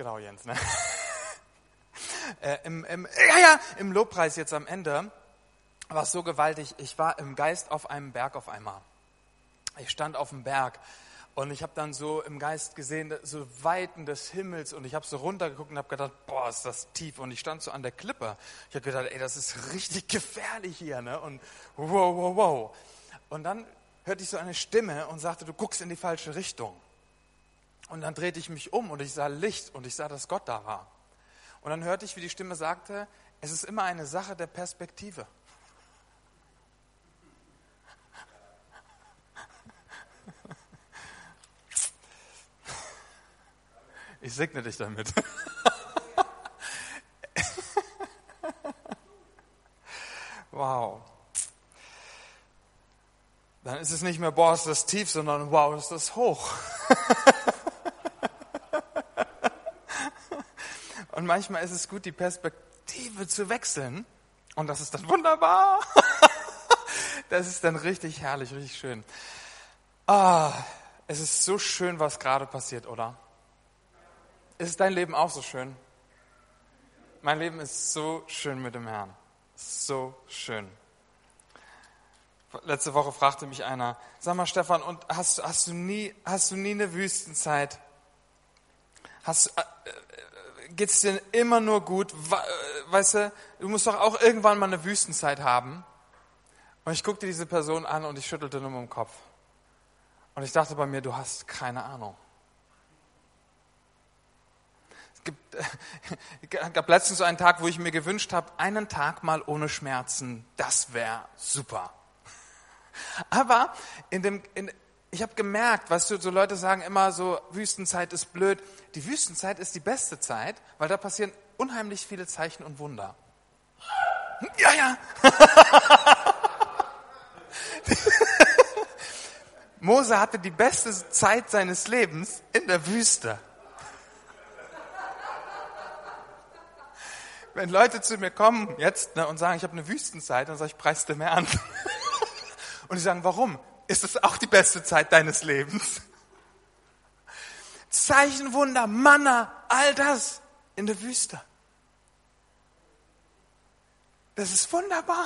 Genau, Jens, ne? Im Lobpreis jetzt am Ende war es so gewaltig. Ich war im Geist auf einem Berg auf einmal. Ich stand auf dem Berg und ich habe dann so im Geist gesehen, so Weiten des Himmels, und ich habe so runtergeguckt und habe gedacht, boah, ist das tief. Und ich stand so an der Klippe. Ich habe gedacht, ey, das ist richtig gefährlich hier, ne? Und wow. Und dann hörte ich so eine Stimme und sagte, du guckst in die falsche Richtung. Und dann drehte ich mich um und ich sah Licht und ich sah, dass Gott da war. Und dann hörte ich, wie die Stimme sagte, es ist immer eine Sache der Perspektive. Ich segne dich damit. Wow. Dann ist es nicht mehr, boah, ist das tief, sondern wow, ist das hoch. Und manchmal ist es gut, die Perspektive zu wechseln. Und das ist dann wunderbar. Das ist dann richtig herrlich, richtig schön. Es ist so schön, was gerade passiert, oder? Ist dein Leben auch so schön? Mein Leben ist so schön mit dem Herrn. So schön. Letzte Woche fragte mich einer, sag mal Stefan, und hast du nie eine Wüstenzeit? Geht's dir immer nur gut? Weißt du musst doch auch irgendwann mal eine Wüstenzeit haben. Und ich guckte diese Person an und ich schüttelte nur mit dem Kopf. Und ich dachte bei mir, du hast keine Ahnung. Es gab letztens so einen Tag, wo ich mir gewünscht habe, einen Tag mal ohne Schmerzen, das wäre super. Aber ich habe gemerkt, weißt du, so Leute sagen immer so, Wüstenzeit ist blöd. Die Wüstenzeit ist die beste Zeit, weil da passieren unheimlich viele Zeichen und Wunder. Ja. Mose hatte die beste Zeit seines Lebens in der Wüste. Wenn Leute zu mir kommen jetzt und sagen, ich habe eine Wüstenzeit, dann sage ich, preis dem Herrn. Und die sagen, warum? Ist das auch die beste Zeit deines Lebens? Zeichen, Wunder, Manna, all das in der Wüste. Das ist wunderbar.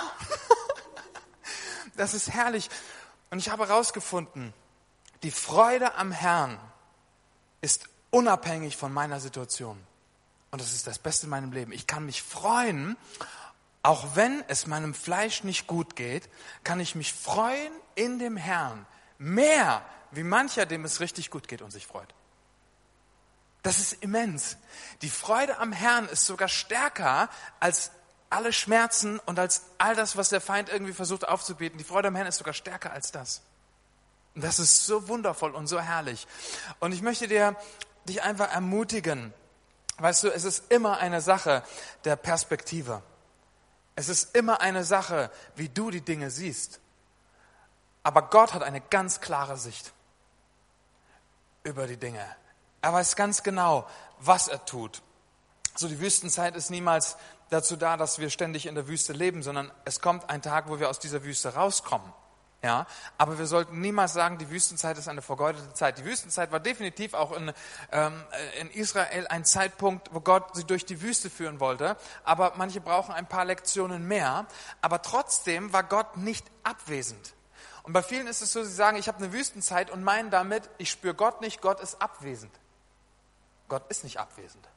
Das ist herrlich. Und ich habe herausgefunden, die Freude am Herrn ist unabhängig von meiner Situation. Und das ist das Beste in meinem Leben. Ich kann mich freuen, auch wenn es meinem Fleisch nicht gut geht, kann ich mich freuen in dem Herrn. Mehr wie mancher, dem es richtig gut geht und sich freut. Das ist immens. Die Freude am Herrn ist sogar stärker als alle Schmerzen und als all das, was der Feind irgendwie versucht aufzubieten. Die Freude am Herrn ist sogar stärker als das. Und das ist so wundervoll und so herrlich. Und ich möchte dich einfach ermutigen. Weißt du, es ist immer eine Sache der Perspektive. Es ist immer eine Sache, wie du die Dinge siehst. Aber Gott hat eine ganz klare Sicht über die Dinge. Er weiß ganz genau, was er tut. So, die Wüstenzeit ist niemals dazu da, dass wir ständig in der Wüste leben, sondern es kommt ein Tag, wo wir aus dieser Wüste rauskommen. Ja, aber wir sollten niemals sagen, die Wüstenzeit ist eine vergeudete Zeit. Die Wüstenzeit war definitiv auch in Israel ein Zeitpunkt, wo Gott sie durch die Wüste führen wollte. Aber manche brauchen ein paar Lektionen mehr. Aber trotzdem war Gott nicht abwesend. Und bei vielen ist es so, sie sagen, ich habe eine Wüstenzeit und meinen damit, ich spüre Gott nicht, Gott ist abwesend. Gott ist nicht abwesend.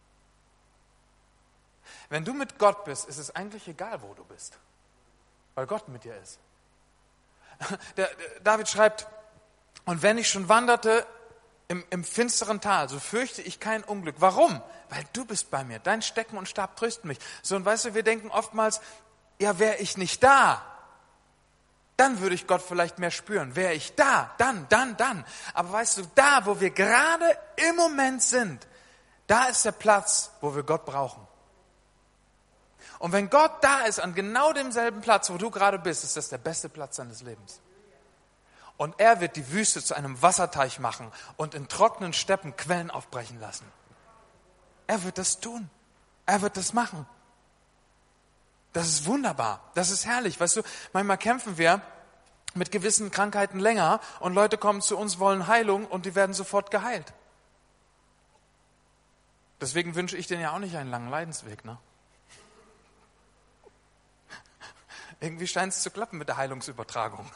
Wenn du mit Gott bist, ist es eigentlich egal, wo du bist. Weil Gott mit dir ist. David schreibt, und wenn ich schon wanderte im finsteren Tal, so fürchte ich kein Unglück. Warum? Weil du bist bei mir. Dein Stecken und Stab trösten mich. So, und weißt du, wir denken oftmals, ja, wäre ich nicht da, dann würde ich Gott vielleicht mehr spüren. Wäre ich da, dann. Aber weißt du, da, wo wir gerade im Moment sind, da ist der Platz, wo wir Gott brauchen. Und wenn Gott da ist, an genau demselben Platz, wo du gerade bist, ist das der beste Platz deines Lebens. Und er wird die Wüste zu einem Wasserteich machen und in trockenen Steppen Quellen aufbrechen lassen. Er wird das tun. Er wird das machen. Das ist wunderbar. Das ist herrlich. Weißt du, manchmal kämpfen wir mit gewissen Krankheiten länger und Leute kommen zu uns, wollen Heilung und die werden sofort geheilt. Deswegen wünsche ich denen ja auch nicht einen langen Leidensweg, ne? Irgendwie scheint es zu klappen mit der Heilungsübertragung.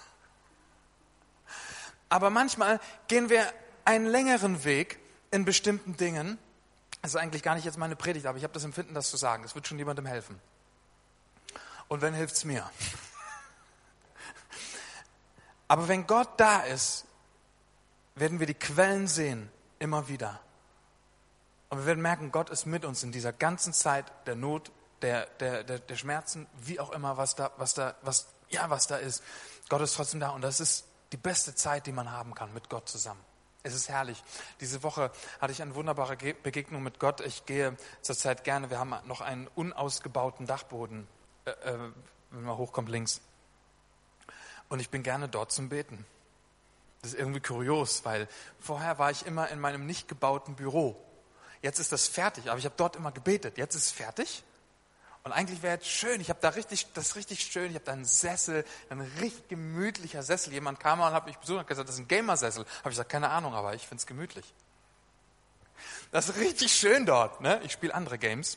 Aber manchmal gehen wir einen längeren Weg in bestimmten Dingen. Das ist eigentlich gar nicht jetzt meine Predigt, aber ich habe das Empfinden, das zu sagen. Das wird schon jemandem helfen. Und wenn, hilft es mir. Aber wenn Gott da ist, werden wir die Quellen sehen, immer wieder. Und wir werden merken, Gott ist mit uns in dieser ganzen Zeit der Not, der Schmerzen, wie auch immer, was da ist. Gott ist trotzdem da und das ist die beste Zeit, die man haben kann mit Gott zusammen. Es ist herrlich. Diese Woche hatte ich eine wunderbare Begegnung mit Gott. Ich gehe zurzeit gerne, wir haben noch einen unausgebauten Dachboden, wenn man hochkommt links. Und ich bin gerne dort zum Beten. Das ist irgendwie kurios, weil vorher war ich immer in meinem nicht gebauten Büro. Jetzt ist das fertig, aber ich habe dort immer gebetet. Jetzt ist es fertig. Und eigentlich wäre es schön, ich habe da richtig schön, ich habe da einen Sessel, ein richtig gemütlicher Sessel. Jemand kam mal und hat mich besucht und hat gesagt, das ist ein Gamer-Sessel. Habe ich gesagt, keine Ahnung, aber ich finde es gemütlich. Das ist richtig schön dort, ne? Ich spiele andere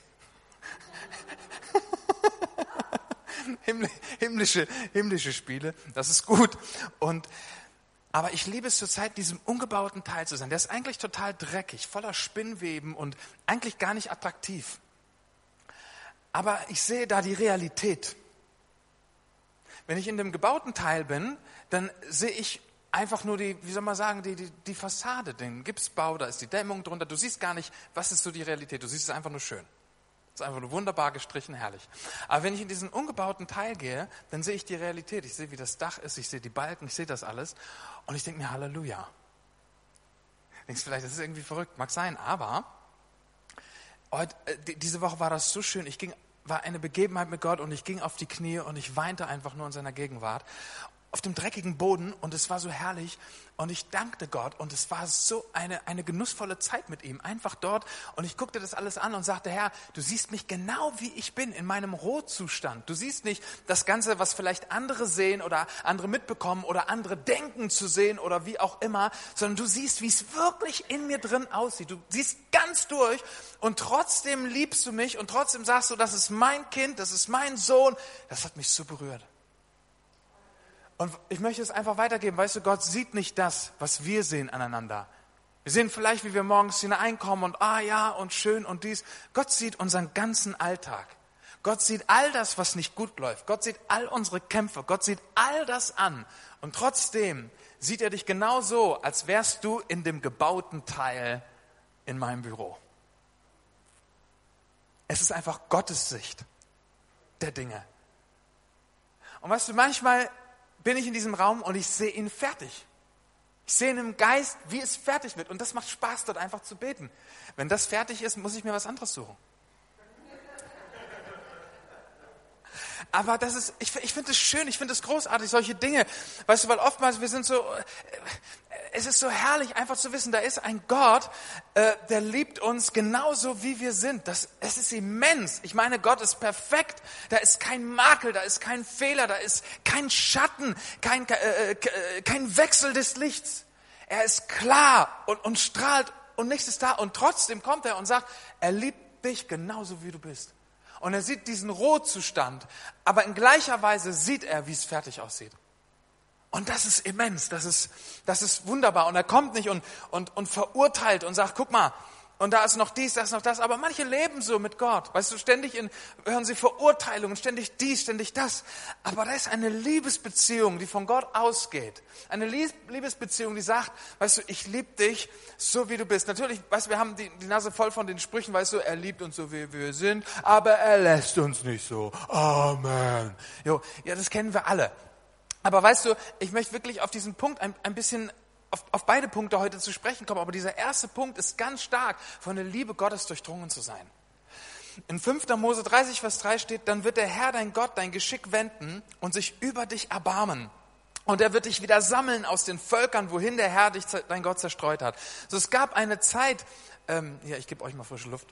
Games. himmlische Spiele, das ist gut. Aber ich liebe es zurzeit, diesem ungebauten Teil zu sein. Der ist eigentlich total dreckig, voller Spinnweben und eigentlich gar nicht attraktiv. Aber ich sehe da die Realität. Wenn ich in dem gebauten Teil bin, dann sehe ich einfach nur die Fassade, den Gipsbau, da ist die Dämmung drunter. Du siehst gar nicht, was ist so die Realität. Du siehst es einfach nur schön. Es ist einfach nur wunderbar gestrichen, herrlich. Aber wenn ich in diesen ungebauten Teil gehe, dann sehe ich die Realität. Ich sehe, wie das Dach ist, ich sehe die Balken, ich sehe das alles. Und ich denke mir, Halleluja. Denkst vielleicht, das ist irgendwie verrückt, mag sein, aber diese Woche war das so schön. War eine Begebenheit mit Gott und ich ging auf die Knie und ich weinte einfach nur in seiner Gegenwart. Auf dem dreckigen Boden und es war so herrlich und ich dankte Gott und es war so eine genussvolle Zeit mit ihm, einfach dort und ich guckte das alles an und sagte, Herr, du siehst mich genau wie ich bin, in meinem Rohzustand. Du siehst nicht das Ganze, was vielleicht andere sehen oder andere mitbekommen oder andere denken zu sehen oder wie auch immer, sondern du siehst, wie es wirklich in mir drin aussieht. Du siehst ganz durch und trotzdem liebst du mich und trotzdem sagst du, das ist mein Kind, das ist mein Sohn. Das hat mich so berührt. Und ich möchte es einfach weitergeben. Weißt du, Gott sieht nicht das, was wir sehen aneinander. Wir sehen vielleicht, wie wir morgens hineinkommen und und schön und dies. Gott sieht unseren ganzen Alltag. Gott sieht all das, was nicht gut läuft. Gott sieht all unsere Kämpfe. Gott sieht all das an. Und trotzdem sieht er dich genau so, als wärst du in dem gebauten Teil in meinem Büro. Es ist einfach Gottes Sicht der Dinge. Und weißt du, manchmal bin ich in diesem Raum und ich sehe ihn fertig. Ich sehe ihn im Geist, wie es fertig wird. Und das macht Spaß, dort einfach zu beten. Wenn das fertig ist, muss ich mir was anderes suchen. Aber ich finde es schön, ich finde es großartig, solche Dinge. Weißt du, weil oftmals es ist so herrlich, einfach zu wissen, da ist ein Gott, der liebt uns genauso, wie wir sind. Es ist immens. Ich meine, Gott ist perfekt. Da ist kein Makel, da ist kein Fehler, da ist kein Schatten, kein Wechsel des Lichts. Er ist klar und strahlt und nichts ist da. Und trotzdem kommt er und sagt, er liebt dich genauso, wie du bist. Und er sieht diesen Rohzustand, aber in gleicher Weise sieht er, wie es fertig aussieht. Und das ist immens, das ist wunderbar. Und er kommt nicht und verurteilt und sagt, guck mal, und da ist noch dies, da ist noch das. Aber manche leben so mit Gott. Weißt du, ständig hören sie Verurteilungen, ständig dies, ständig das. Aber da ist eine Liebesbeziehung, die von Gott ausgeht. Eine Liebesbeziehung, die sagt, weißt du, ich liebe dich so, wie du bist. Natürlich, weißt du, wir haben die Nase voll von den Sprüchen, weißt du, er liebt uns so, wie wir sind, aber er lässt uns nicht so. Amen. Jo, ja, das kennen wir alle. Aber weißt du, ich möchte wirklich auf diesen Punkt ein bisschen auf beide Punkte heute zu sprechen kommen, aber dieser erste Punkt ist ganz stark, von der Liebe Gottes durchdrungen zu sein. In 5. Mose 30, Vers 3 steht, dann wird der Herr, dein Gott, dein Geschick wenden und sich über dich erbarmen. Und er wird dich wieder sammeln aus den Völkern, wohin der Herr dich, dein Gott, zerstreut hat. So, es gab eine Zeit, ich gebe euch mal frische Luft.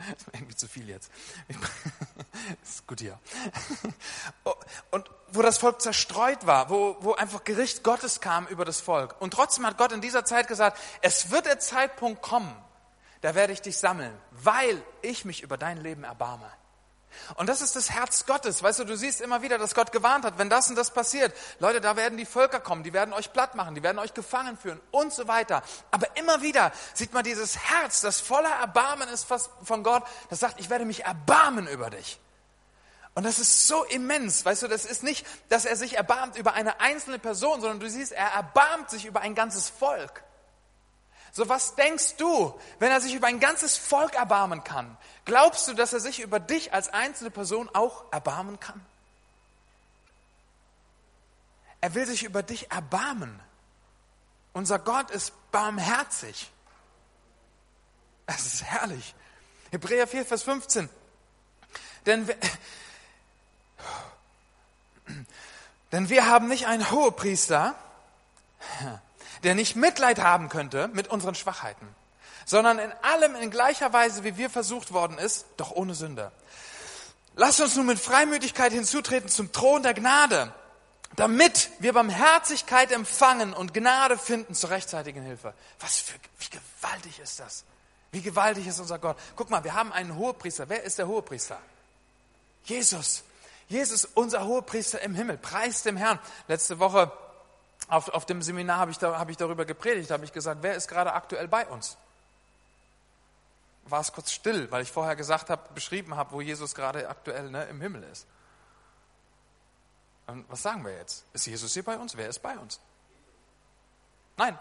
Das ist mir irgendwie zu viel jetzt. Ist gut hier. Und wo das Volk zerstreut war, wo einfach Gericht Gottes kam über das Volk. Und trotzdem hat Gott in dieser Zeit gesagt, es wird der Zeitpunkt kommen, da werde ich dich sammeln, weil ich mich über dein Leben erbarme. Und das ist das Herz Gottes. Weißt du, du siehst immer wieder, dass Gott gewarnt hat, wenn das und das passiert. Leute, da werden die Völker kommen, die werden euch platt machen, die werden euch gefangen führen und so weiter. Aber immer wieder sieht man dieses Herz, das voller Erbarmen ist von Gott, das sagt, ich werde mich erbarmen über dich. Und das ist so immens. Weißt du, das ist nicht, dass er sich erbarmt über eine einzelne Person, sondern du siehst, er erbarmt sich über ein ganzes Volk. So, was denkst du, wenn er sich über ein ganzes Volk erbarmen kann? Glaubst du, dass er sich über dich als einzelne Person auch erbarmen kann? Er will sich über dich erbarmen. Unser Gott ist barmherzig. Es ist herrlich. Hebräer 4, Vers 15. Denn wir haben nicht einen Hohepriester, der nicht Mitleid haben könnte mit unseren Schwachheiten, sondern in allem in gleicher Weise, wie wir versucht worden ist, doch ohne Sünde. Lasst uns nun mit Freimütigkeit hinzutreten zum Thron der Gnade, damit wir Barmherzigkeit empfangen und Gnade finden zur rechtzeitigen Hilfe. Wie gewaltig ist das? Wie gewaltig ist unser Gott? Guck mal, wir haben einen Hohepriester. Wer ist der Hohepriester? Jesus. Jesus, unser Hohepriester im Himmel. Preis dem Herrn. Letzte Woche auf dem Seminar habe ich darüber gepredigt, habe ich gesagt, wer ist gerade aktuell bei uns? War es kurz still, weil ich vorher beschrieben habe, wo Jesus gerade aktuell im Himmel ist. Und was sagen wir jetzt? Ist Jesus hier bei uns? Wer ist bei uns? Nein.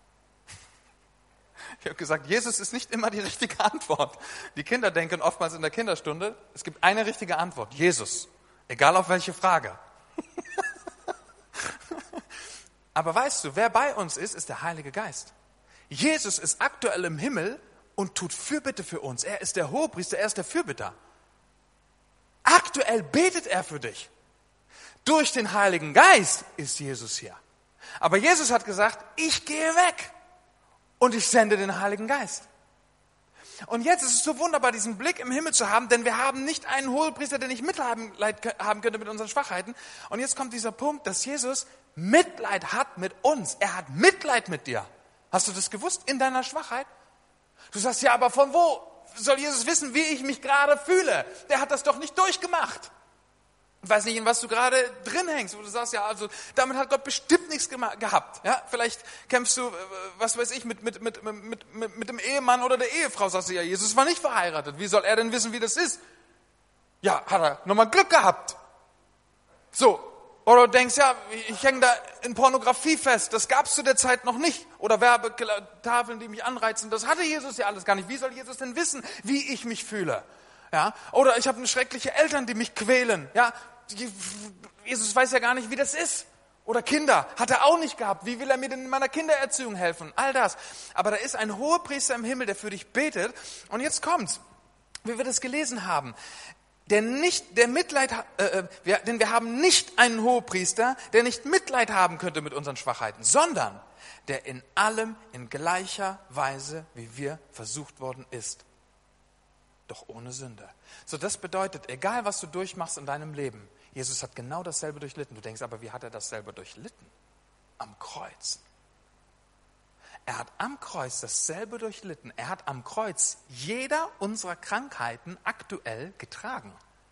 Ich habe gesagt, Jesus ist nicht immer die richtige Antwort. Die Kinder denken oftmals in der Kinderstunde, es gibt eine richtige Antwort, Jesus. Egal auf welche Frage. Aber weißt du, wer bei uns ist der Heilige Geist. Jesus ist aktuell im Himmel und tut Fürbitte für uns. Er ist der Hohepriester, er ist der Fürbitter. Aktuell betet er für dich. Durch den Heiligen Geist ist Jesus hier. Aber Jesus hat gesagt, ich gehe weg und ich sende den Heiligen Geist. Und jetzt ist es so wunderbar, diesen Blick im Himmel zu haben, denn wir haben nicht einen Hohepriester, der nicht Mitleid haben könnte mit unseren Schwachheiten. Und jetzt kommt dieser Punkt, dass Jesus Mitleid hat mit uns. Er hat Mitleid mit dir. Hast du das gewusst? In deiner Schwachheit? Du sagst, ja, aber von wo soll Jesus wissen, wie ich mich gerade fühle? Der hat das doch nicht durchgemacht. Ich weiß nicht, in was du gerade drin hängst, wo du sagst, ja, also damit hat Gott bestimmt nichts gehabt. Ja, vielleicht kämpfst du, was weiß ich, mit dem Ehemann oder der Ehefrau. Sagst du, ja, Jesus war nicht verheiratet. Wie soll er denn wissen, wie das ist? Ja, hat er nochmal Glück gehabt. So. Oder du denkst, ja, ich hänge da in Pornografie fest, das gab es zu der Zeit noch nicht. Oder Werbetafeln, die mich anreizen, das hatte Jesus ja alles gar nicht. Wie soll Jesus denn wissen, wie ich mich fühle? Ja? Oder ich habe schreckliche Eltern, die mich quälen. Ja? Jesus weiß ja gar nicht, wie das ist. Oder Kinder, hat er auch nicht gehabt. Wie will er mir denn in meiner Kindererziehung helfen? All das. Aber da ist ein Hohepriester im Himmel, der für dich betet. Und jetzt kommt's, wie wir das gelesen haben. Denn wir haben nicht einen Hohepriester, der nicht Mitleid haben könnte mit unseren Schwachheiten, sondern der in allem in gleicher Weise, wie wir versucht worden ist, doch ohne Sünde. So, das bedeutet, egal was du durchmachst in deinem Leben, Jesus hat genau dasselbe durchlitten. Du denkst, aber wie hat er dasselbe durchlitten? Am Kreuz. Er hat am Kreuz dasselbe durchlitten. Er hat am Kreuz jeder unserer Krankheiten aktuell getragen.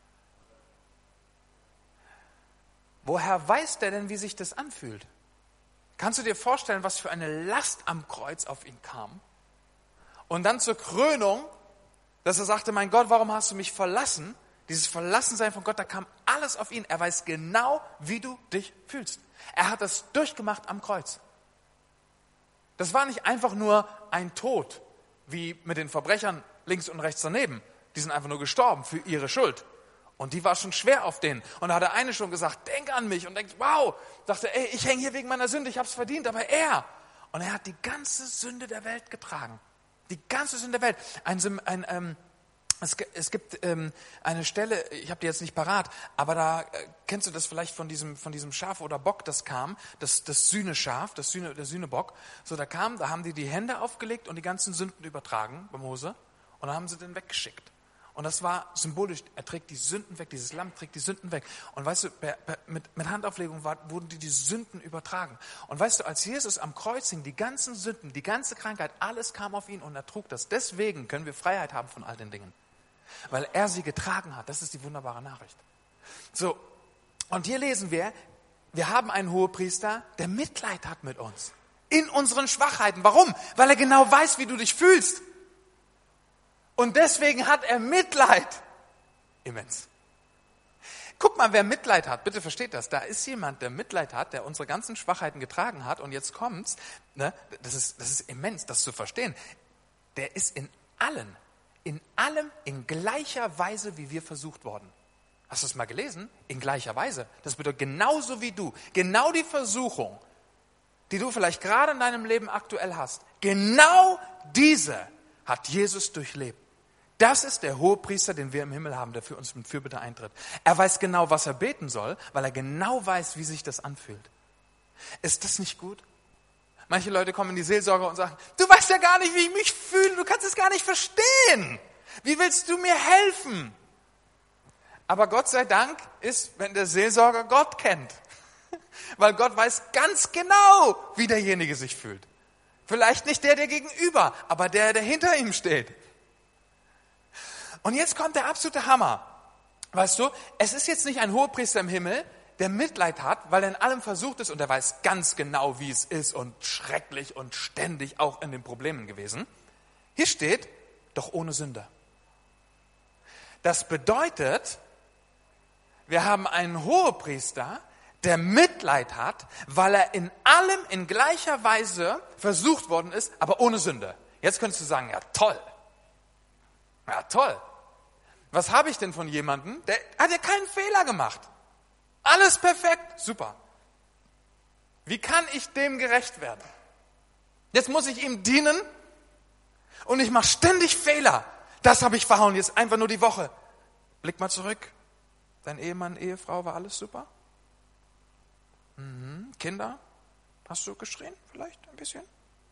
Woher weiß der denn, wie sich das anfühlt? Kannst du dir vorstellen, was für eine Last am Kreuz auf ihn kam? Und dann zur Krönung, dass er sagte, mein Gott, warum hast du mich verlassen? Dieses Verlassensein von Gott, da kam alles auf ihn. Er weiß genau, wie du dich fühlst. Er hat das durchgemacht am Kreuz. Das war nicht einfach nur ein Tod, wie mit den Verbrechern links und rechts daneben. Die sind einfach nur gestorben für ihre Schuld. Und die war schon schwer auf denen. Und da hat der eine schon gesagt, denk an mich. Und denkt, wow, dachte, ey, ich hänge hier wegen meiner Sünde, ich habe es verdient, aber er. Und er hat die ganze Sünde der Welt getragen. Die ganze Sünde der Welt. Es gibt eine Stelle, ich habe die jetzt nicht parat, aber da kennst du das vielleicht von diesem Schaf oder Bock, das kam, das Sühneschaf, der Sühnebock. So, da haben die Hände aufgelegt und die ganzen Sünden übertragen bei Mose und dann haben sie den weggeschickt. Und das war symbolisch, er trägt die Sünden weg, dieses Lamm trägt die Sünden weg. Und weißt du, mit Handauflegung wurden die Sünden übertragen. Und weißt du, als Jesus am Kreuz hing, die ganzen Sünden, die ganze Krankheit, alles kam auf ihn und er trug das. Deswegen können wir Freiheit haben von all den Dingen. Weil er sie getragen hat. Das ist die wunderbare Nachricht. So, und hier lesen wir haben einen Hohepriester, der Mitleid hat mit uns. In unseren Schwachheiten. Warum? Weil er genau weiß, wie du dich fühlst. Und deswegen hat er Mitleid. Immens. Guck mal, wer Mitleid hat, bitte versteht das. Da ist jemand, der Mitleid hat, der unsere ganzen Schwachheiten getragen hat. Und jetzt kommt's, ne, das ist immens, das zu verstehen. Der ist in allem in gleicher Weise, wie wir versucht worden. Hast du es mal gelesen? In gleicher Weise. Das bedeutet genauso wie du. Genau die Versuchung, die du vielleicht gerade in deinem Leben aktuell hast. Genau diese hat Jesus durchlebt. Das ist der Hohepriester, den wir im Himmel haben, der für uns mit Fürbitte eintritt. Er weiß genau, was er beten soll, weil er genau weiß, wie sich das anfühlt. Ist das nicht gut? Manche Leute kommen in die Seelsorge und sagen, du weißt ja gar nicht, wie ich mich fühle, du kannst es gar nicht verstehen. Wie willst du mir helfen? Aber Gott sei Dank ist, wenn der Seelsorger Gott kennt. Weil Gott weiß ganz genau, wie derjenige sich fühlt. Vielleicht nicht der gegenüber, aber der hinter ihm steht. Und jetzt kommt der absolute Hammer. Weißt du, es ist jetzt nicht ein Hohepriester im Himmel, der Mitleid hat, weil er in allem versucht ist und er weiß ganz genau, wie es ist und schrecklich und ständig auch in den Problemen gewesen. Hier steht, doch ohne Sünde. Das bedeutet, wir haben einen Hohepriester, der Mitleid hat, weil er in allem in gleicher Weise versucht worden ist, aber ohne Sünde. Jetzt könntest du sagen, ja toll. Ja toll. Was habe ich denn von jemandem, der hat ja keinen Fehler gemacht. Alles perfekt, super. Wie kann ich dem gerecht werden? Jetzt muss ich ihm dienen und ich mache ständig Fehler. Das habe ich verhauen, jetzt einfach nur die Woche. Blick mal zurück. Dein Ehemann, Ehefrau, war alles super? Kinder? Hast du geschrien vielleicht ein bisschen?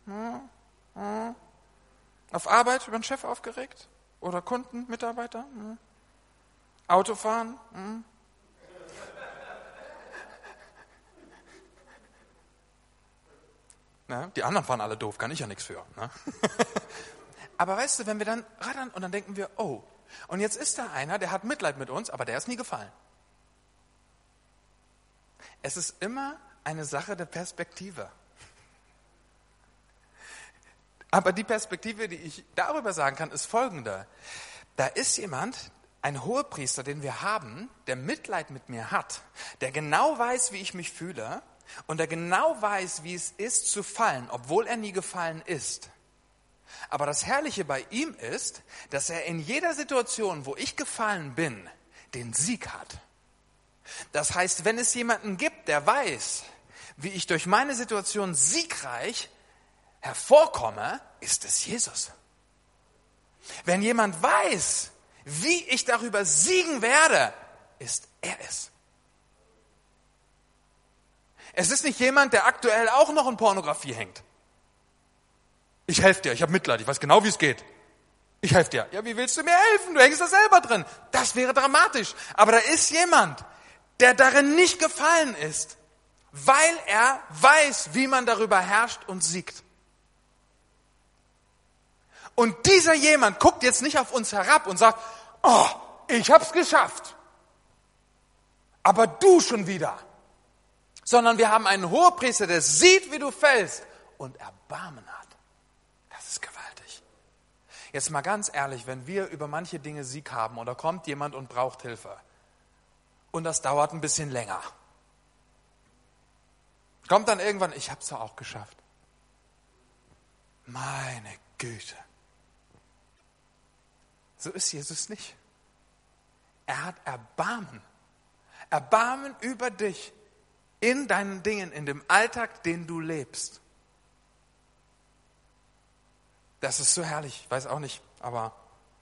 Auf Arbeit über den Chef aufgeregt? Oder Kunden, Mitarbeiter? Autofahren? Ne? Die anderen fahren alle doof, kann ich ja nichts für. Ne? Aber weißt du, wenn wir dann rattern und dann denken wir, oh, und jetzt ist da einer, der hat Mitleid mit uns, aber der ist nie gefallen. Es ist immer eine Sache der Perspektive. Aber die Perspektive, die ich darüber sagen kann, ist folgende. Da ist jemand, ein Hohepriester, den wir haben, der Mitleid mit mir hat, der genau weiß, wie ich mich fühle und der genau weiß, wie es ist zu fallen, obwohl er nie gefallen ist. Aber das Herrliche bei ihm ist, dass er in jeder Situation, wo ich gefallen bin, den Sieg hat. Das heißt, wenn es jemanden gibt, der weiß, wie ich durch meine Situation siegreich hervorkomme, ist es Jesus. Wenn jemand weiß, wie ich darüber siegen werde, ist er es. Es ist nicht jemand, der aktuell auch noch in Pornografie hängt. Ich helfe dir, ich habe Mitleid, ich weiß genau, wie es geht. Ich helfe dir. Ja, wie willst du mir helfen? Du hängst da selber drin. Das wäre dramatisch. Aber da ist jemand, der darin nicht gefallen ist, weil er weiß, wie man darüber herrscht und siegt. Und dieser jemand guckt jetzt nicht auf uns herab und sagt, oh, ich hab's geschafft. Aber du schon wieder. Sondern wir haben einen Hohepriester, der sieht, wie du fällst und Erbarmen hat. Das ist gewaltig. Jetzt mal ganz ehrlich, wenn wir über manche Dinge Sieg haben und da kommt jemand und braucht Hilfe und das dauert ein bisschen länger. Kommt dann irgendwann, ich hab's doch auch geschafft. Meine Güte. So ist Jesus nicht. Er hat Erbarmen. Erbarmen über dich in deinen Dingen, in dem Alltag, den du lebst. Das ist so herrlich, ich weiß auch nicht, aber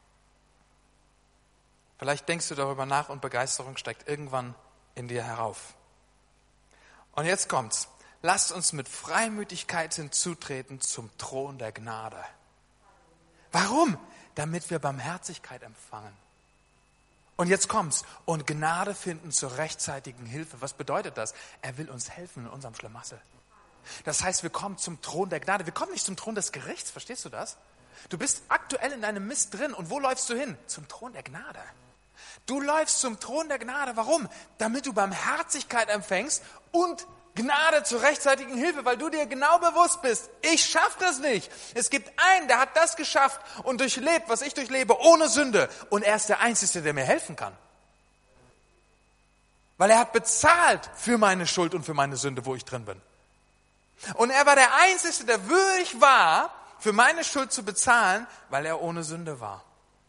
vielleicht denkst du darüber nach und Begeisterung steigt irgendwann in dir herauf. Und jetzt kommt's. Lasst uns mit Freimütigkeit hinzutreten zum Thron der Gnade. Warum? Damit wir Barmherzigkeit empfangen Und jetzt kommt's. Und Gnade finden zur rechtzeitigen Hilfe. Was bedeutet das? Er will uns helfen in unserem Schlamassel. Das heißt, wir kommen zum Thron der Gnade. Wir kommen nicht zum Thron des Gerichts. Verstehst du das? Du bist aktuell in deinem Mist drin. Und wo läufst du hin? Zum Thron der Gnade. Du läufst zum Thron der Gnade. Warum? Damit du Barmherzigkeit empfängst und Gnade zur rechtzeitigen Hilfe, weil du dir genau bewusst bist, ich schaffe das nicht. Es gibt einen, der hat das geschafft und durchlebt, was ich durchlebe, ohne Sünde. Und er ist der Einzige, der mir helfen kann. Weil er hat bezahlt für meine Schuld und für meine Sünde, wo ich drin bin. Und er war der Einzige, der würdig war, für meine Schuld zu bezahlen, weil er ohne Sünde war.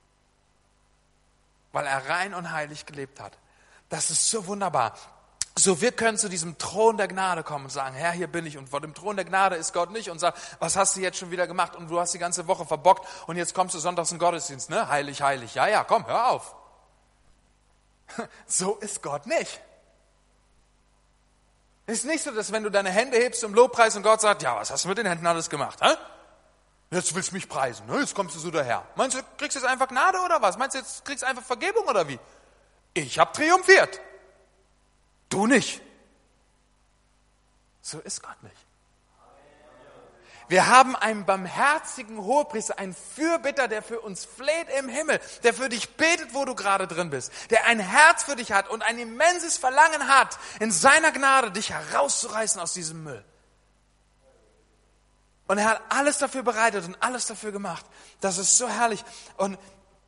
Weil er rein und heilig gelebt hat. Das ist so wunderbar. So, wir können zu diesem Thron der Gnade kommen und sagen, Herr, hier bin ich. Und vor dem Thron der Gnade ist Gott nicht und sagt, was hast du jetzt schon wieder gemacht? Und du hast die ganze Woche verbockt und jetzt kommst du sonntags in den Gottesdienst, ne? Heilig, heilig. Ja, komm, hör auf. So ist Gott nicht. Ist nicht so, dass wenn du deine Hände hebst im Lobpreis und Gott sagt, ja, was hast du mit den Händen alles gemacht? Hä? Jetzt willst du mich preisen, ne? Jetzt kommst du so daher. Meinst du, kriegst du jetzt einfach Gnade oder was? Meinst du, jetzt kriegst du einfach Vergebung oder wie? Ich habe triumphiert. Du nicht. So ist Gott nicht. Wir haben einen barmherzigen Hohepriester, einen Fürbitter, der für uns fleht im Himmel, der für dich betet, wo du gerade drin bist, der ein Herz für dich hat und ein immenses Verlangen hat, in seiner Gnade dich herauszureißen aus diesem Müll. Und er hat alles dafür bereitet und alles dafür gemacht. Das ist so herrlich. Und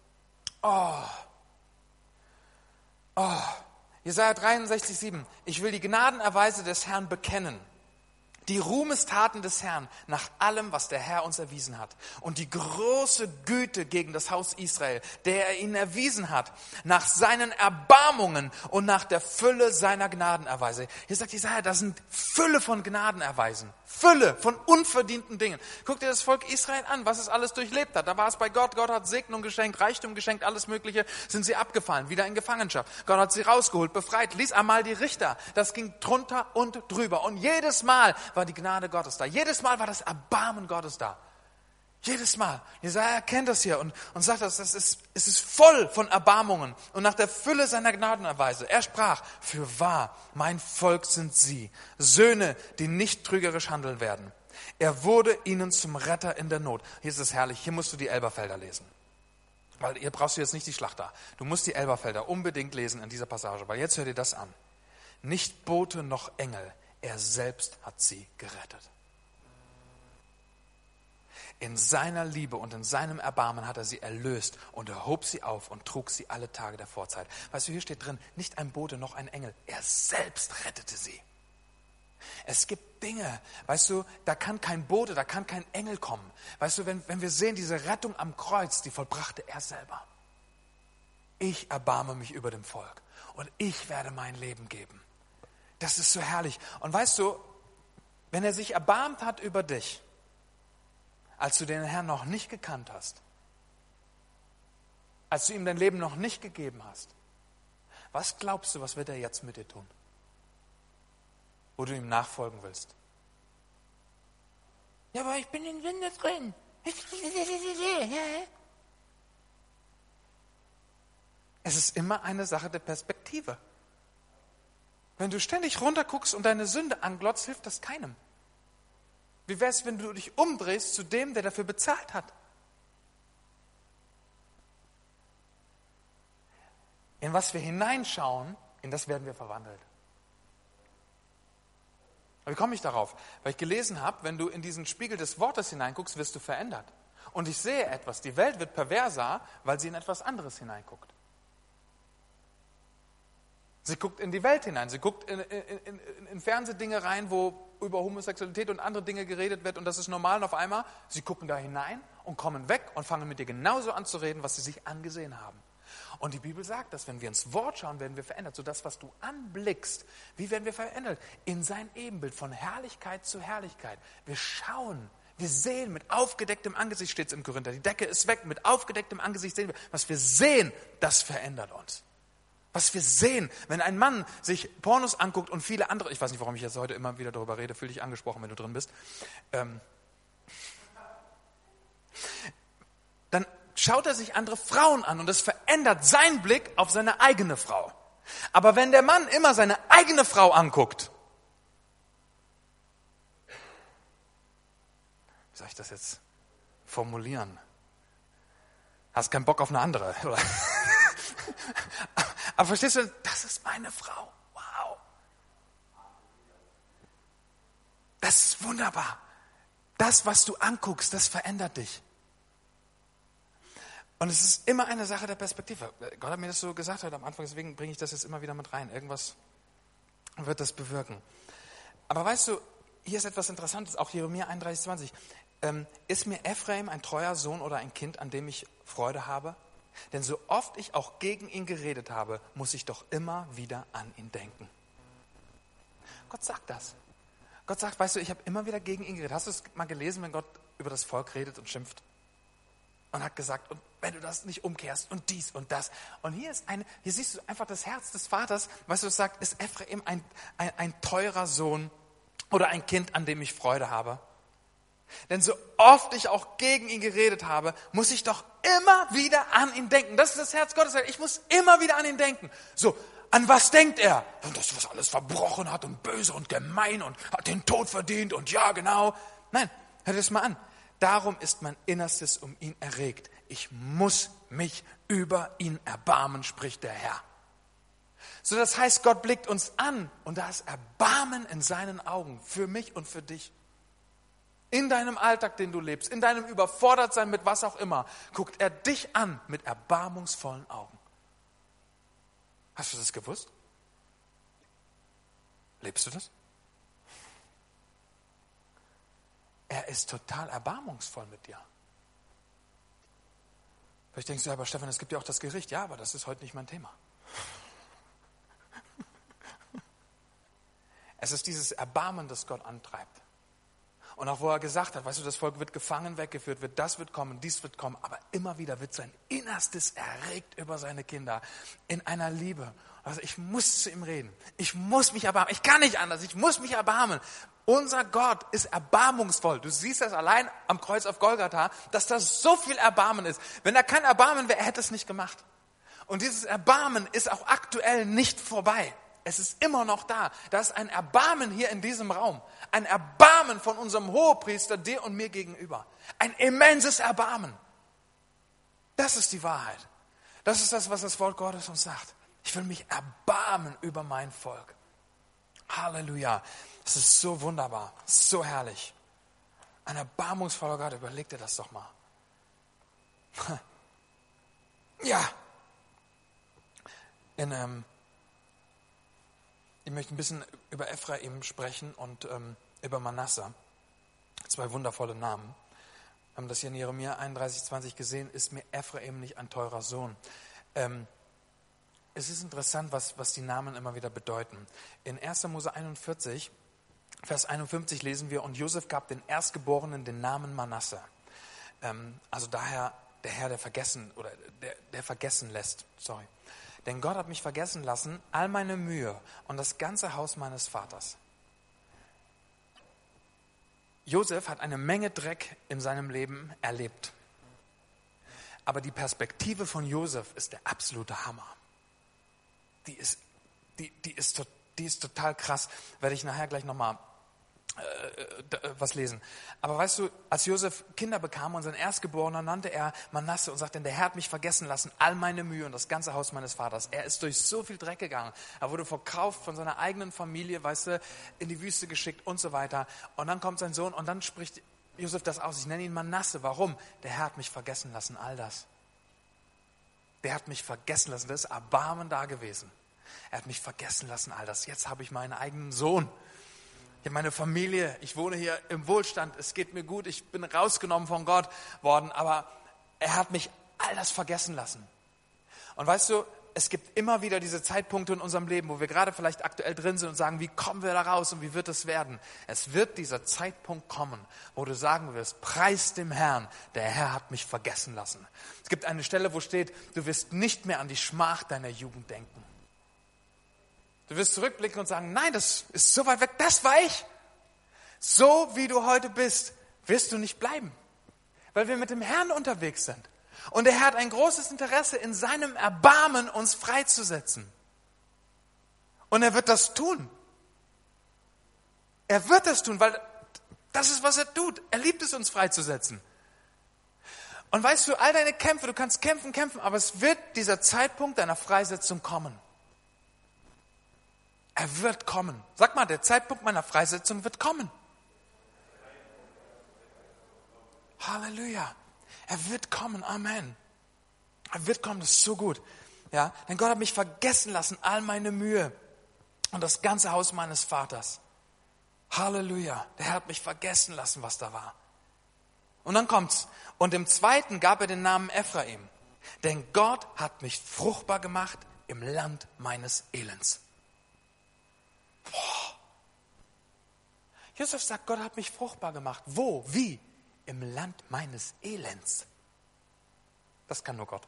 Jesaja 63,7. Ich will die Gnadenerweise des Herrn bekennen. Die Ruhmestaten des Herrn nach allem, was der Herr uns erwiesen hat. Und die große Güte gegen das Haus Israel, der er ihnen erwiesen hat, nach seinen Erbarmungen und nach der Fülle seiner Gnadenerweise. Hier sagt Jesaja, das sind Fülle von Gnadenerweisen. Fülle von unverdienten Dingen. Guck dir das Volk Israel an, was es alles durchlebt hat. Da war es bei Gott. Gott hat Segnung geschenkt, Reichtum geschenkt, alles Mögliche. Sind sie abgefallen, wieder in Gefangenschaft. Gott hat sie rausgeholt, befreit. Lies einmal die Richter. Das ging drunter und drüber. Und jedes Mal war die Gnade Gottes da. Jedes Mal war das Erbarmen Gottes da. Jedes Mal. Jesaja erkennt das hier und sagt, es ist voll von Erbarmungen und nach der Fülle seiner Gnadenerweise. Er sprach, für wahr, mein Volk sind sie, Söhne, die nicht trügerisch handeln werden. Er wurde ihnen zum Retter in der Not. Hier ist es herrlich, hier musst du die Elberfelder lesen. Weil hier brauchst du jetzt nicht die Schlachter. Du musst die Elberfelder unbedingt lesen in dieser Passage, weil jetzt hör dir das an. Nicht Bote noch Engel, er selbst hat sie gerettet. In seiner Liebe und in seinem Erbarmen hat er sie erlöst und erhob sie auf und trug sie alle Tage der Vorzeit. Weißt du, hier steht drin, nicht ein Bote noch ein Engel, er selbst rettete sie. Es gibt Dinge, weißt du, da kann kein Bote, da kann kein Engel kommen. Weißt du, wenn wir sehen, diese Rettung am Kreuz, die vollbrachte er selber. Ich erbarme mich über dem Volk und ich werde mein Leben geben. Das ist so herrlich. Und weißt du, wenn er sich erbarmt hat über dich, als du den Herrn noch nicht gekannt hast, als du ihm dein Leben noch nicht gegeben hast, was glaubst du, was wird er jetzt mit dir tun? Wo du ihm nachfolgen willst? Ja, aber ich bin in Sünde drin. Es ist immer eine Sache der Perspektive. Wenn du ständig runterguckst und deine Sünde anglotzt, hilft das keinem. Wie wäre es, wenn du dich umdrehst zu dem, der dafür bezahlt hat? In was wir hineinschauen, in das werden wir verwandelt. Aber wie komme ich darauf? Weil ich gelesen habe, wenn du in diesen Spiegel des Wortes hineinguckst, wirst du verändert. Und ich sehe etwas, die Welt wird perverser, weil sie in etwas anderes hineinguckt. Sie guckt in die Welt hinein, sie guckt in Fernsehdinge rein, wo über Homosexualität und andere Dinge geredet wird und das ist normal und auf einmal, sie gucken da hinein und kommen weg und fangen mit dir genauso an zu reden, was sie sich angesehen haben. Und die Bibel sagt, dass wenn wir ins Wort schauen, werden wir verändert. So das, was du anblickst, wie werden wir verändert? In sein Ebenbild, von Herrlichkeit zu Herrlichkeit. Wir schauen, wir sehen mit aufgedecktem Angesicht, steht es im Korinther. Die Decke ist weg, mit aufgedecktem Angesicht sehen wir. Was wir sehen, das verändert uns. Was wir sehen, wenn ein Mann sich Pornos anguckt und viele andere, ich weiß nicht, warum ich jetzt heute immer wieder darüber rede, fühl dich angesprochen, wenn du drin bist, dann schaut er sich andere Frauen an und das verändert seinen Blick auf seine eigene Frau. Aber wenn der Mann immer seine eigene Frau anguckt, wie soll ich das jetzt formulieren? Hast keinen Bock auf eine andere, oder? Aber verstehst du, das ist meine Frau. Wow. Das ist wunderbar. Das, was du anguckst, das verändert dich. Und es ist immer eine Sache der Perspektive. Gott hat mir das so gesagt heute am Anfang, deswegen bringe ich das jetzt immer wieder mit rein. Irgendwas wird das bewirken. Aber weißt du, hier ist etwas Interessantes, auch Jeremia 31,20. Ist mir Ephraim ein treuer Sohn oder ein Kind, an dem ich Freude habe? Denn so oft ich auch gegen ihn geredet habe, muss ich doch immer wieder an ihn denken. Gott sagt das. Gott sagt, weißt du, ich habe immer wieder gegen ihn geredet. Hast du es mal gelesen, wenn Gott über das Volk redet und schimpft? Und hat gesagt, und wenn du das nicht umkehrst und dies und das. Und hier siehst du einfach das Herz des Vaters, weißt du, es sagt, ist Ephraim ein teurer Sohn oder ein Kind, an dem ich Freude habe? Denn so oft ich auch gegen ihn geredet habe, muss ich doch immer wieder an ihn denken. Das ist das Herz Gottes. Ich muss immer wieder an ihn denken. So, an was denkt er? An das, was alles verbrochen hat und böse und gemein und hat den Tod verdient und ja, genau. Nein, hör dir das mal an. Darum ist mein Innerstes um ihn erregt. Ich muss mich über ihn erbarmen, spricht der Herr. So, das heißt, Gott blickt uns an und da ist Erbarmen in seinen Augen für mich und für dich. In deinem Alltag, den du lebst, in deinem Überfordertsein mit was auch immer, guckt er dich an mit erbarmungsvollen Augen. Hast du das gewusst? Lebst du das? Er ist total erbarmungsvoll mit dir. Vielleicht denkst du, aber Stefan, es gibt ja auch das Gericht. Ja, aber das ist heute nicht mein Thema. Es ist dieses Erbarmen, das Gott antreibt. Und auch wo er gesagt hat, weißt du, das Volk wird gefangen, weggeführt, das wird kommen, dies wird kommen. Aber immer wieder wird sein Innerstes erregt über seine Kinder in einer Liebe. Also ich muss zu ihm reden. Ich muss mich erbarmen. Ich kann nicht anders. Ich muss mich erbarmen. Unser Gott ist erbarmungsvoll. Du siehst das allein am Kreuz auf Golgatha, dass da so viel Erbarmen ist. Wenn da kein Erbarmen wäre, er hätte es nicht gemacht. Und dieses Erbarmen ist auch aktuell nicht vorbei. Es ist immer noch da. Da ist ein Erbarmen hier in diesem Raum. Ein Erbarmen von unserem Hohepriester dir und mir gegenüber. Ein immenses Erbarmen. Das ist die Wahrheit. Das ist das, was das Wort Gottes uns sagt. Ich will mich erbarmen über mein Volk. Halleluja. Das ist so wunderbar, so herrlich. Ein erbarmungsvoller Gott, überleg dir das doch mal. Ja. Ich möchte ein bisschen über Ephraim sprechen und über Manasse. 2 wundervolle Namen. Wir haben das hier in Jeremia 31,20 gesehen. Ist mir Ephraim nicht ein teurer Sohn? Es ist interessant, was die Namen immer wieder bedeuten. In 1. Mose 41, Vers 51 lesen wir, und Josef gab den Erstgeborenen den Namen Manasse. Also daher der Herr, der vergessen lässt. Sorry. Denn Gott hat mich vergessen lassen, all meine Mühe und das ganze Haus meines Vaters. Josef hat eine Menge Dreck in seinem Leben erlebt. Aber die Perspektive von Josef ist der absolute Hammer. Die ist total krass. Werde ich nachher gleich nochmal was lesen. Aber weißt du, als Josef Kinder bekam und sein Erstgeborener nannte er Manasse und sagte, denn der Herr hat mich vergessen lassen, all meine Mühe und das ganze Haus meines Vaters. Er ist durch so viel Dreck gegangen. Er wurde verkauft von seiner eigenen Familie, weißt du, in die Wüste geschickt und so weiter. Und dann kommt sein Sohn und dann spricht Josef das aus. Ich nenne ihn Manasse. Warum? Der Herr hat mich vergessen lassen, all das. Der hat mich vergessen lassen. Das ist Erbarmen da gewesen. Er hat mich vergessen lassen, all das. Jetzt habe ich meinen eigenen Sohn. Ich habe meine Familie, ich wohne hier im Wohlstand, es geht mir gut, ich bin rausgenommen von Gott worden, aber er hat mich all das vergessen lassen. Und weißt du, es gibt immer wieder diese Zeitpunkte in unserem Leben, wo wir gerade vielleicht aktuell drin sind und sagen, wie kommen wir da raus und wie wird es werden? Es wird dieser Zeitpunkt kommen, wo du sagen wirst, preis dem Herrn, der Herr hat mich vergessen lassen. Es gibt eine Stelle, wo steht, du wirst nicht mehr an die Schmach deiner Jugend denken. Du wirst zurückblicken und sagen, nein, das ist so weit weg, das war ich. So wie du heute bist, wirst du nicht bleiben, weil wir mit dem Herrn unterwegs sind. Und er hat ein großes Interesse, in seinem Erbarmen uns freizusetzen. Und er wird das tun. Er wird das tun, weil das ist, was er tut. Er liebt es, uns freizusetzen. Und weißt du, all deine Kämpfe, du kannst kämpfen, aber es wird dieser Zeitpunkt deiner Freisetzung kommen. Er wird kommen. Sag mal, der Zeitpunkt meiner Freisetzung wird kommen. Halleluja. Er wird kommen. Amen. Er wird kommen. Das ist so gut. Ja, denn Gott hat mich vergessen lassen, all meine Mühe und das ganze Haus meines Vaters. Halleluja. Der Herr hat mich vergessen lassen, was da war. Und dann kommt's. Und dem zweiten gab er den Namen Ephraim. Denn Gott hat mich fruchtbar gemacht im Land meines Elends. Boah. Josef sagt, Gott hat mich fruchtbar gemacht. Wo? Wie? Im Land meines Elends. Das kann nur Gott.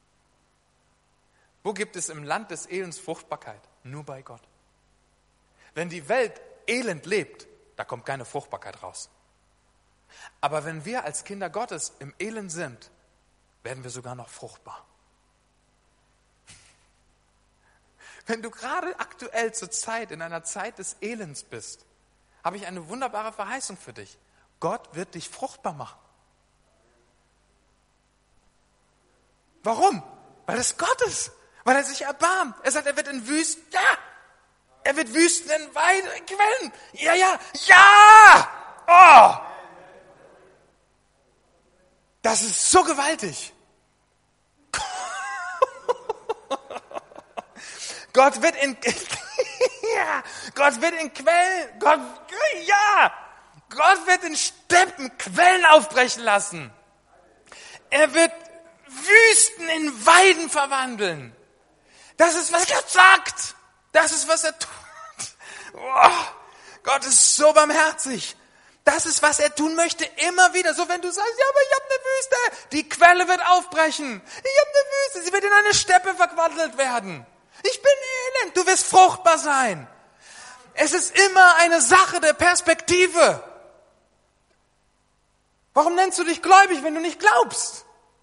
Wo gibt es im Land des Elends Fruchtbarkeit? Nur bei Gott. Wenn die Welt elend lebt, da kommt keine Fruchtbarkeit raus. Aber wenn wir als Kinder Gottes im Elend sind, werden wir sogar noch fruchtbar. Wenn du gerade aktuell zur Zeit, in einer Zeit des Elends bist, habe ich eine wunderbare Verheißung für dich. Gott wird dich fruchtbar machen. Warum? Weil es Gott ist. Weil er sich erbarmt. Er sagt, er wird in Wüsten, ja. Er wird Wüsten in Weiden, Quellen. Ja. Oh. Das ist so gewaltig. Gott wird in Quellen, Gott wird in Steppen Quellen aufbrechen lassen. Er wird Wüsten in Weiden verwandeln. Das ist, was Gott sagt. Das ist, was er tut. Oh, Gott ist so barmherzig. Das ist, was er tun möchte, immer wieder. So, wenn du sagst, ja, aber ich habe eine Wüste. Die Quelle wird aufbrechen. Ich habe eine Wüste. Sie wird in eine Steppe verwandelt werden. Ich bin elend. Du wirst fruchtbar sein. Es ist immer eine Sache der Perspektive. Warum nennst du dich gläubig, wenn du nicht glaubst?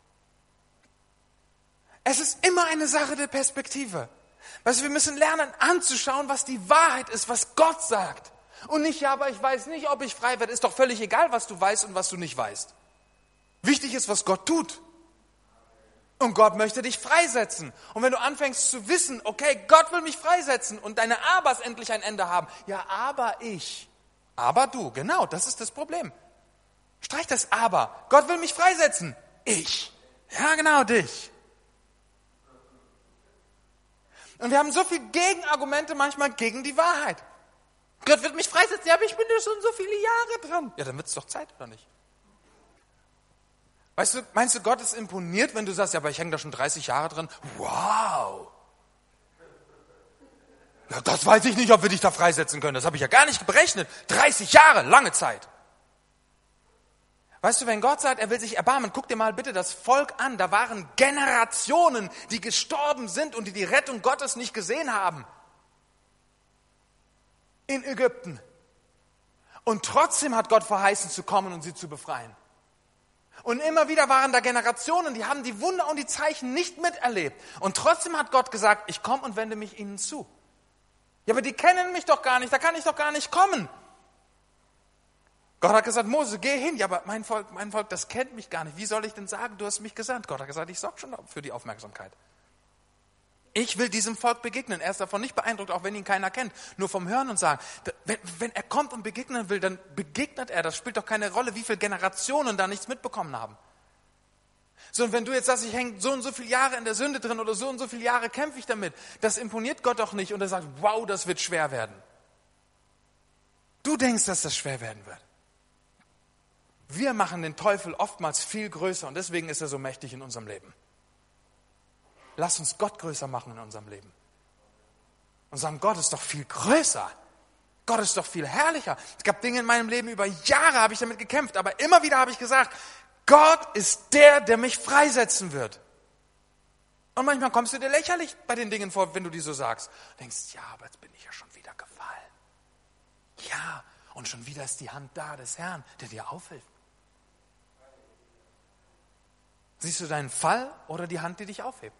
Es ist immer eine Sache der Perspektive. Weißt du, wir müssen lernen anzuschauen, was die Wahrheit ist, was Gott sagt. Und nicht, ja, aber ich weiß nicht, ob ich frei werde. Ist doch völlig egal, was du weißt und was du nicht weißt. Wichtig ist, was Gott tut. Und Gott möchte dich freisetzen. Und wenn du anfängst zu wissen, okay, Gott will mich freisetzen und deine Abers endlich ein Ende haben. Ja, aber ich. Aber du, genau, das ist das Problem. Streich das Aber. Gott will mich freisetzen. Ich. Ja, genau, dich. Und wir haben so viele Gegenargumente manchmal gegen die Wahrheit. Gott wird mich freisetzen. Ja, aber ich bin da schon so viele Jahre dran. Ja, dann wird es doch Zeit, oder nicht? Weißt du, meinst du, Gott ist imponiert, wenn du sagst, ja, aber ich hänge da schon 30 Jahre dran? Wow! Ja, das weiß ich nicht, ob wir dich da freisetzen können. Das habe ich ja gar nicht berechnet. 30 Jahre, lange Zeit. Weißt du, wenn Gott sagt, er will sich erbarmen, guck dir mal bitte das Volk an. Da waren Generationen, die gestorben sind und die die Rettung Gottes nicht gesehen haben. In Ägypten. Und trotzdem hat Gott verheißen zu kommen und sie zu befreien. Und immer wieder waren da Generationen, die haben die Wunder und die Zeichen nicht miterlebt. Und trotzdem hat Gott gesagt, ich komme und wende mich ihnen zu. Ja, aber die kennen mich doch gar nicht, da kann ich doch gar nicht kommen. Gott hat gesagt, Mose, geh hin. Ja, aber mein Volk, das kennt mich gar nicht. Wie soll ich denn sagen, du hast mich gesandt? Gott hat gesagt, ich sorge schon für die Aufmerksamkeit. Ich will diesem Volk begegnen. Er ist davon nicht beeindruckt, auch wenn ihn keiner kennt. Nur vom Hören und Sagen. Wenn er kommt und begegnen will, dann begegnet er. Das spielt doch keine Rolle, wie viele Generationen da nichts mitbekommen haben. So, und wenn du jetzt sagst, ich hänge so und so viele Jahre in der Sünde drin oder so und so viele Jahre kämpfe ich damit, das imponiert Gott doch nicht und er sagt, wow, das wird schwer werden. Du denkst, dass das schwer werden wird. Wir machen den Teufel oftmals viel größer und deswegen ist er so mächtig in unserem Leben. Lass uns Gott größer machen in unserem Leben. Und sagen, Gott ist doch viel größer. Gott ist doch viel herrlicher. Es gab Dinge in meinem Leben, über Jahre habe ich damit gekämpft, aber immer wieder habe ich gesagt, Gott ist der mich freisetzen wird. Und manchmal kommst du dir lächerlich bei den Dingen vor, wenn du die so sagst. Du denkst, ja, aber jetzt bin ich ja schon wieder gefallen. Ja, und schon wieder ist die Hand da des Herrn, der dir aufhilft. Siehst du deinen Fall oder die Hand, die dich aufhebt?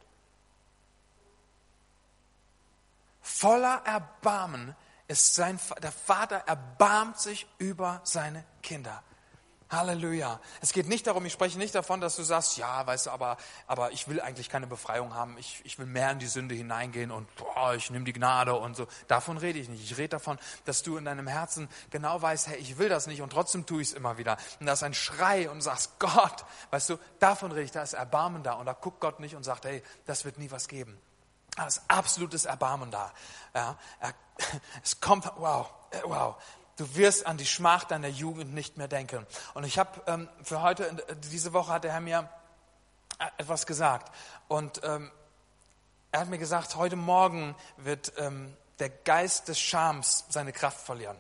Voller Erbarmen ist der Vater erbarmt sich über seine Kinder. Halleluja. Es geht nicht darum, ich spreche nicht davon, dass du sagst, ja, weißt du, aber ich will eigentlich keine Befreiung haben. Ich will mehr in die Sünde hineingehen und ich nehme die Gnade und so. Davon rede ich nicht. Ich rede davon, dass du in deinem Herzen genau weißt, hey, ich will das nicht und trotzdem tue ich es immer wieder. Und da ist ein Schrei und du sagst, Gott, weißt du, davon rede ich, da ist Erbarmen da. Und da guckt Gott nicht und sagt, hey, das wird nie was geben. Da ist absolutes Erbarmen da. Ja, es kommt, wow. Du wirst an die Schmach deiner Jugend nicht mehr denken. Und ich habe für heute, diese Woche hat der Herr mir etwas gesagt. Und er hat mir gesagt, heute Morgen wird der Geist des Schams seine Kraft verlieren.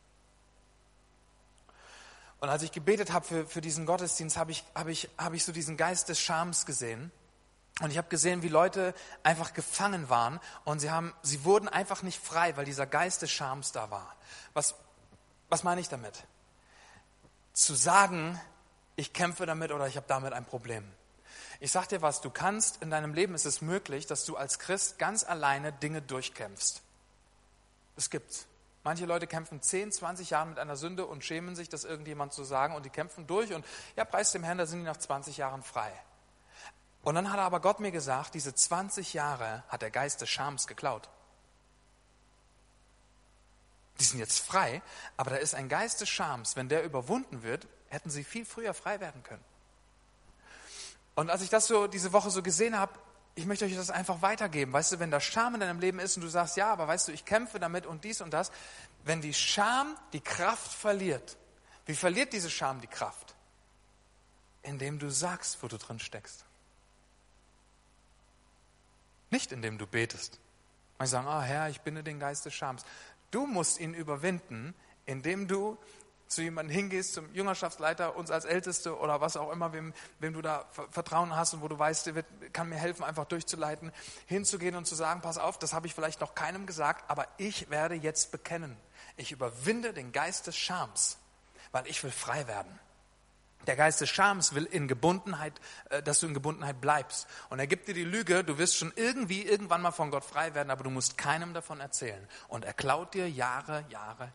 Und als ich gebetet habe für diesen Gottesdienst, habe ich so diesen Geist des Schams gesehen. Und ich habe gesehen, wie Leute einfach gefangen waren und sie wurden einfach nicht frei, weil dieser Geist des Schams da war. Was meine ich damit? Zu sagen, ich kämpfe damit oder ich habe damit ein Problem. Ich sag dir was, du kannst, in deinem Leben ist es möglich, dass du als Christ ganz alleine Dinge durchkämpfst. Es gibt's. Manche Leute kämpfen 10, 20 Jahre mit einer Sünde und schämen sich, das irgendjemand zu sagen und die kämpfen durch und ja, preis dem Herrn, da sind die nach 20 Jahren frei. Und dann hat aber Gott mir gesagt, diese 20 Jahre hat der Geist des Schams geklaut. Die sind jetzt frei, aber da ist ein Geist des Schams. Wenn der überwunden wird, hätten sie viel früher frei werden können. Und als ich das so diese Woche so gesehen habe, ich möchte euch das einfach weitergeben. Weißt du, wenn da Scham in deinem Leben ist und du sagst, ja, aber weißt du, ich kämpfe damit und dies und das. Wenn die Scham die Kraft verliert, wie verliert diese Scham die Kraft? Indem du sagst, wo du drin steckst. Nicht indem du betest. Manche sagen, Herr, ich binde den Geist des Schams. Du musst ihn überwinden, indem du zu jemandem hingehst, zum Jüngerschaftsleiter, uns als Älteste oder was auch immer, wem du da Vertrauen hast und wo du weißt, der kann mir helfen, einfach durchzuleiten, hinzugehen und zu sagen, pass auf, das habe ich vielleicht noch keinem gesagt, aber ich werde jetzt bekennen. Ich überwinde den Geist des Schams, weil ich will frei werden. Der Geist des Schams will in Gebundenheit, dass du in Gebundenheit bleibst. Und er gibt dir die Lüge, du wirst schon irgendwann mal von Gott frei werden, aber du musst keinem davon erzählen. Und er klaut dir Jahre.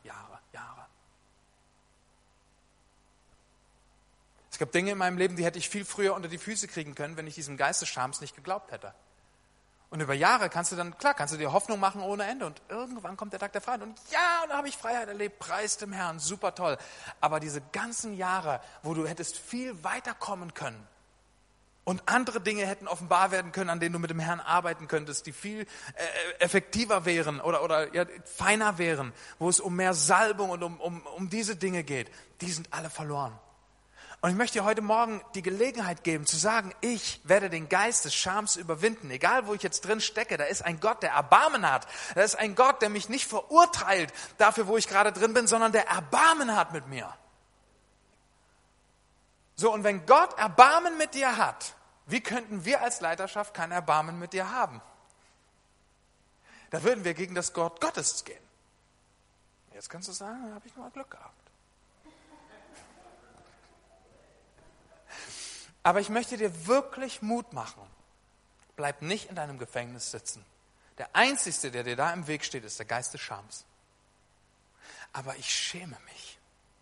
Es gab Dinge in meinem Leben, die hätte ich viel früher unter die Füße kriegen können, wenn ich diesem Geist des Schams nicht geglaubt hätte. Und über Jahre kannst du dir Hoffnung machen ohne Ende. Und irgendwann kommt der Tag der Freiheit. Und ja, da habe ich Freiheit erlebt. Preis dem Herrn, super toll. Aber diese ganzen Jahre, wo du hättest viel weiterkommen können und andere Dinge hätten offenbar werden können, an denen du mit dem Herrn arbeiten könntest, die viel effektiver wären oder feiner wären, wo es um mehr Salbung und um diese Dinge geht, die sind alle verloren. Und ich möchte dir heute Morgen die Gelegenheit geben, zu sagen, ich werde den Geist des Schams überwinden. Egal, wo ich jetzt drin stecke, da ist ein Gott, der Erbarmen hat. Da ist ein Gott, der mich nicht verurteilt dafür, wo ich gerade drin bin, sondern der Erbarmen hat mit mir. So, und wenn Gott Erbarmen mit dir hat, wie könnten wir als Leiterschaft kein Erbarmen mit dir haben? Da würden wir gegen das Wort Gottes gehen. Jetzt kannst du sagen, da habe ich mal Glück gehabt. Aber ich möchte dir wirklich Mut machen. Bleib nicht in deinem Gefängnis sitzen. Der Einzige, der dir da im Weg steht, ist der Geist des Schams. Aber ich schäme mich.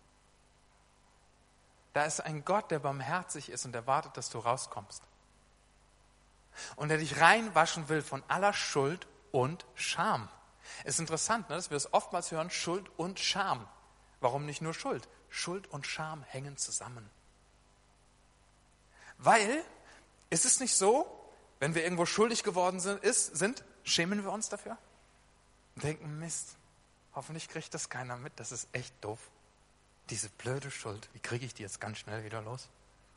Da ist ein Gott, der barmherzig ist und der wartet, dass du rauskommst. Und der dich reinwaschen will von aller Schuld und Scham. Es ist interessant, dass wir es oftmals hören, Schuld und Scham. Warum nicht nur Schuld? Schuld und Scham hängen zusammen. Weil, ist es nicht so, wenn wir irgendwo schuldig geworden sind, schämen wir uns dafür? Und denken, Mist, hoffentlich kriegt das keiner mit, das ist echt doof. Diese blöde Schuld, wie kriege ich die jetzt ganz schnell wieder los?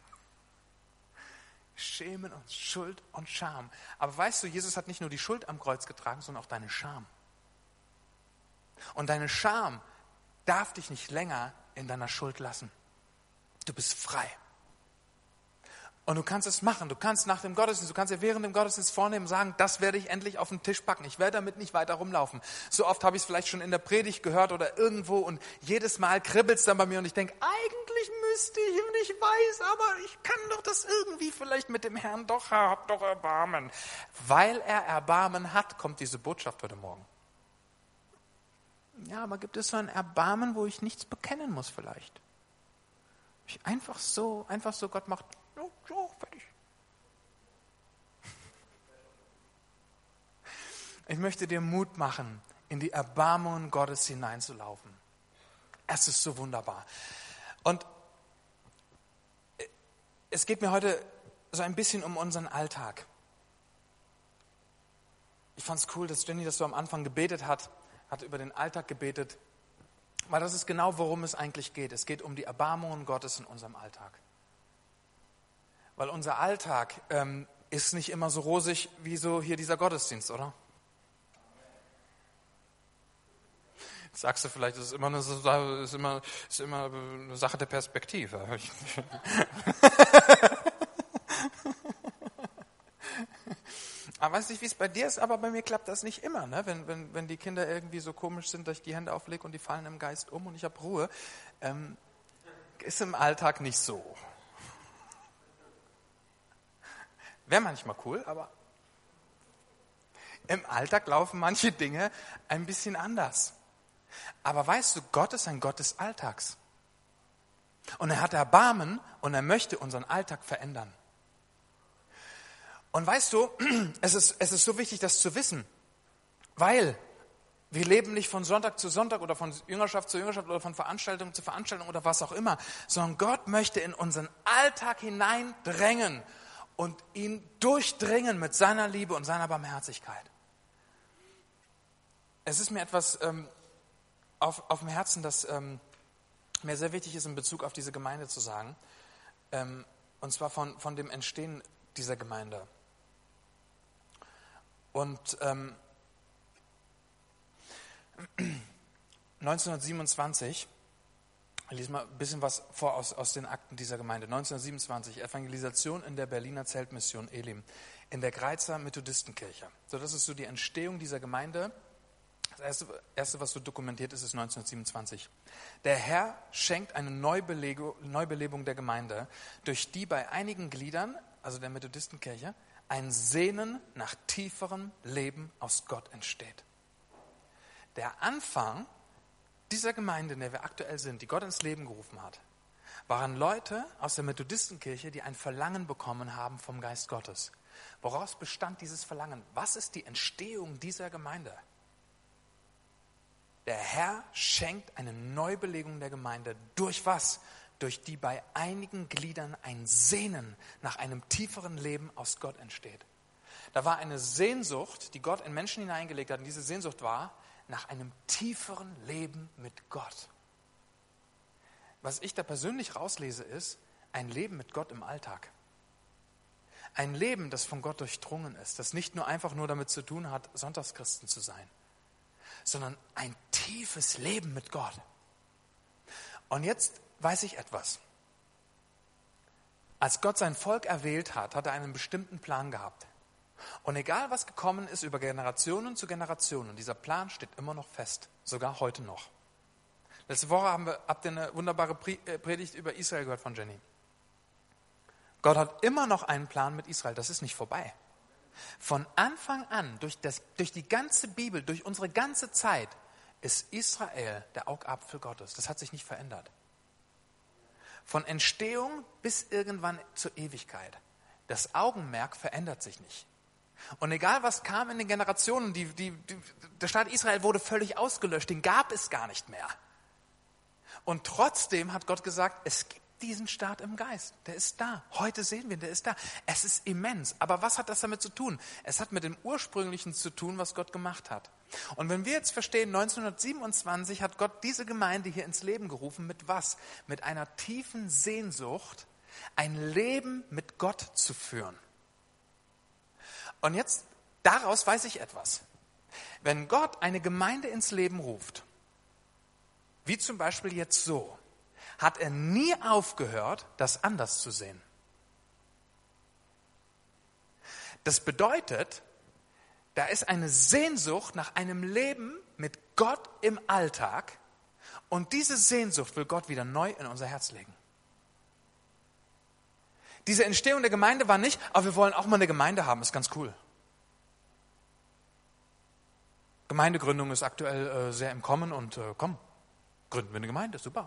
Schämen uns, Schuld und Scham. Aber weißt du, Jesus hat nicht nur die Schuld am Kreuz getragen, sondern auch deine Scham. Und deine Scham darf dich nicht länger in deiner Schuld lassen. Du bist frei. Und du kannst es machen. Du kannst nach dem Gottesdienst, du kannst dir während dem Gottesdienst vornehmen und sagen, das werde ich endlich auf den Tisch packen. Ich werde damit nicht weiter rumlaufen. So oft habe ich es vielleicht schon in der Predigt gehört oder irgendwo und jedes Mal kribbelt es dann bei mir und ich denke, eigentlich wüsste ich und ich weiß, aber ich kann doch das irgendwie vielleicht mit dem Herrn doch, hab doch Erbarmen. Weil er Erbarmen hat, kommt diese Botschaft heute Morgen. Ja, aber gibt es so ein Erbarmen, wo ich nichts bekennen muss vielleicht? Ich einfach so, Gott macht, so, fertig. Ich möchte dir Mut machen, in die Erbarmungen Gottes hineinzulaufen. Es ist so wunderbar. Und es geht mir heute so ein bisschen um unseren Alltag. Ich fand es cool, dass Jenny das so am Anfang gebetet hat über den Alltag gebetet, weil das ist genau, worum es eigentlich geht. Es geht um die Erbarmungen Gottes in unserem Alltag. Weil unser Alltag ist nicht immer so rosig wie so hier dieser Gottesdienst, oder? Jetzt sagst du vielleicht, das ist immer eine Sache der Perspektive. Aber weiß nicht, wie es bei dir ist, aber bei mir klappt das nicht immer. Ne? Wenn die Kinder irgendwie so komisch sind, dass ich die Hände auflege und die fallen im Geist um und ich habe Ruhe, ist im Alltag nicht so. Wäre manchmal cool, aber im Alltag laufen manche Dinge ein bisschen anders. Aber weißt du, Gott ist ein Gott des Alltags. Und er hat Erbarmen und er möchte unseren Alltag verändern. Und weißt du, es ist so wichtig, das zu wissen, weil wir leben nicht von Sonntag zu Sonntag oder von Jüngerschaft zu Jüngerschaft oder von Veranstaltung zu Veranstaltung oder was auch immer, sondern Gott möchte in unseren Alltag hineindrängen und ihn durchdringen mit seiner Liebe und seiner Barmherzigkeit. Es ist mir etwas auf dem Herzen, das mir sehr wichtig ist in Bezug auf diese Gemeinde zu sagen, und zwar von dem Entstehen dieser Gemeinde. Und 1927, ich lese mal ein bisschen was vor aus den Akten dieser Gemeinde. 1927, Evangelisation in der Berliner Zeltmission Elim, in der Greizer Methodistenkirche. So, das ist so die Entstehung dieser Gemeinde. Das Erste, was so dokumentiert ist 1927. Der Herr schenkt eine Neubelebung der Gemeinde, durch die bei einigen Gliedern, also der Methodistenkirche, ein Sehnen nach tieferem Leben aus Gott entsteht. Der Anfang dieser Gemeinde, in der wir aktuell sind, die Gott ins Leben gerufen hat, waren Leute aus der Methodistenkirche, die ein Verlangen bekommen haben vom Geist Gottes. Woraus bestand dieses Verlangen? Was ist die Entstehung dieser Gemeinde? Der Herr schenkt eine Neubelegung der Gemeinde. Durch was? Durch die bei einigen Gliedern ein Sehnen nach einem tieferen Leben aus Gott entsteht. Da war eine Sehnsucht, die Gott in Menschen hineingelegt hat. Und diese Sehnsucht war nach einem tieferen Leben mit Gott. Was ich da persönlich rauslese, ist ein Leben mit Gott im Alltag. Ein Leben, das von Gott durchdrungen ist, das nicht nur einfach nur damit zu tun hat, Sonntagschristen zu sein, sondern ein tiefes Leben mit Gott. Und jetzt weiß ich etwas. Als Gott sein Volk erwählt hat, hat er einen bestimmten Plan gehabt. Und egal, was gekommen ist, über Generationen zu Generationen, dieser Plan steht immer noch fest, sogar heute noch. Letzte Woche habt ihr eine wunderbare Predigt über Israel gehört von Jenny. Gott hat immer noch einen Plan mit Israel, das ist nicht vorbei. Von Anfang an, durch die ganze Bibel, durch unsere ganze Zeit, ist Israel der Augapfel Gottes. Das hat sich nicht verändert. Von Entstehung bis irgendwann zur Ewigkeit. Das Augenmerk verändert sich nicht. Und egal was kam in den Generationen, der Staat Israel wurde völlig ausgelöscht, den gab es gar nicht mehr. Und trotzdem hat Gott gesagt, es gibt diesen Staat im Geist. Der ist da. Heute sehen wir ihn, der ist da. Es ist immens. Aber was hat das damit zu tun? Es hat mit dem Ursprünglichen zu tun, was Gott gemacht hat. Und wenn wir jetzt verstehen, 1927 hat Gott diese Gemeinde hier ins Leben gerufen, mit was? Mit einer tiefen Sehnsucht, ein Leben mit Gott zu führen. Und jetzt, daraus weiß ich etwas. Wenn Gott eine Gemeinde ins Leben ruft, wie zum Beispiel jetzt so, hat er nie aufgehört, das anders zu sehen. Das bedeutet, da ist eine Sehnsucht nach einem Leben mit Gott im Alltag und diese Sehnsucht will Gott wieder neu in unser Herz legen. Diese Entstehung der Gemeinde war nicht, aber wir wollen auch mal eine Gemeinde haben, ist ganz cool. Gemeindegründung ist aktuell sehr im Kommen und komm, gründen wir eine Gemeinde, super.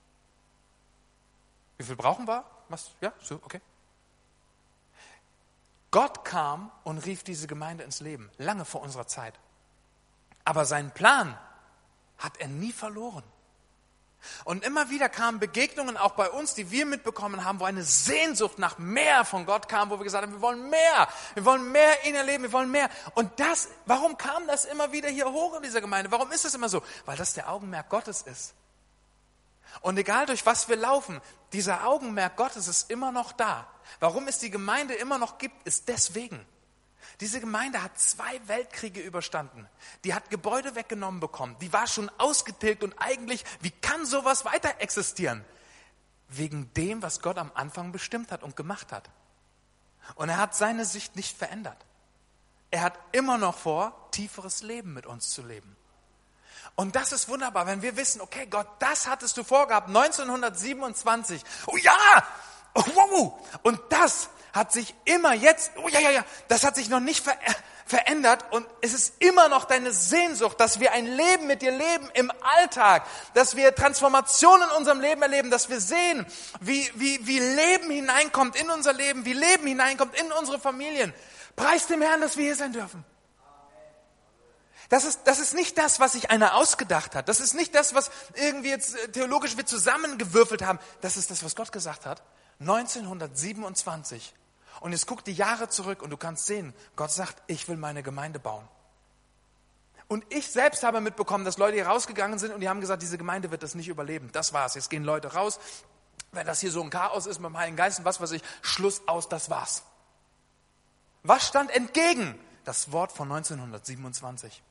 Wie viel brauchen wir? Was? Ja, so, okay. Gott kam und rief diese Gemeinde ins Leben, lange vor unserer Zeit. Aber seinen Plan hat er nie verloren. Und immer wieder kamen Begegnungen auch bei uns, die wir mitbekommen haben, wo eine Sehnsucht nach mehr von Gott kam, wo wir gesagt haben, wir wollen mehr ihn erleben, wir wollen mehr. Und warum kam das immer wieder hier hoch in dieser Gemeinde? Warum ist es immer so? Weil das der Augenmerk Gottes ist. Und egal durch was wir laufen, dieser Augenmerk Gottes ist immer noch da. Warum es die Gemeinde immer noch gibt, ist deswegen. Diese Gemeinde hat 2 Weltkriege überstanden. Die hat Gebäude weggenommen bekommen. Die war schon ausgetilgt und eigentlich, wie kann sowas weiter existieren? Wegen dem, was Gott am Anfang bestimmt hat und gemacht hat. Und er hat seine Sicht nicht verändert. Er hat immer noch vor, tieferes Leben mit uns zu leben. Und das ist wunderbar, wenn wir wissen, okay, Gott, das hattest du vorgehabt, 1927. Oh ja! Oh, wow! Und das hat sich immer jetzt, das hat sich noch nicht verändert und es ist immer noch deine Sehnsucht, dass wir ein Leben mit dir leben im Alltag, dass wir Transformationen in unserem Leben erleben, dass wir sehen, wie Leben hineinkommt in unser Leben, wie Leben hineinkommt in unsere Familien. Preis dem Herrn, dass wir hier sein dürfen. Das ist nicht das, was sich einer ausgedacht hat. Das ist nicht das, was irgendwie jetzt theologisch wir zusammengewürfelt haben. Das ist das, was Gott gesagt hat. 1927. Und jetzt guck die Jahre zurück und du kannst sehen, Gott sagt, ich will meine Gemeinde bauen. Und ich selbst habe mitbekommen, dass Leute hier rausgegangen sind und die haben gesagt, diese Gemeinde wird das nicht überleben. Das war's. Jetzt gehen Leute raus. Wenn das hier so ein Chaos ist mit dem Heiligen Geist und was weiß ich, Schluss aus, das war's. Was stand entgegen? Das Wort von 1927.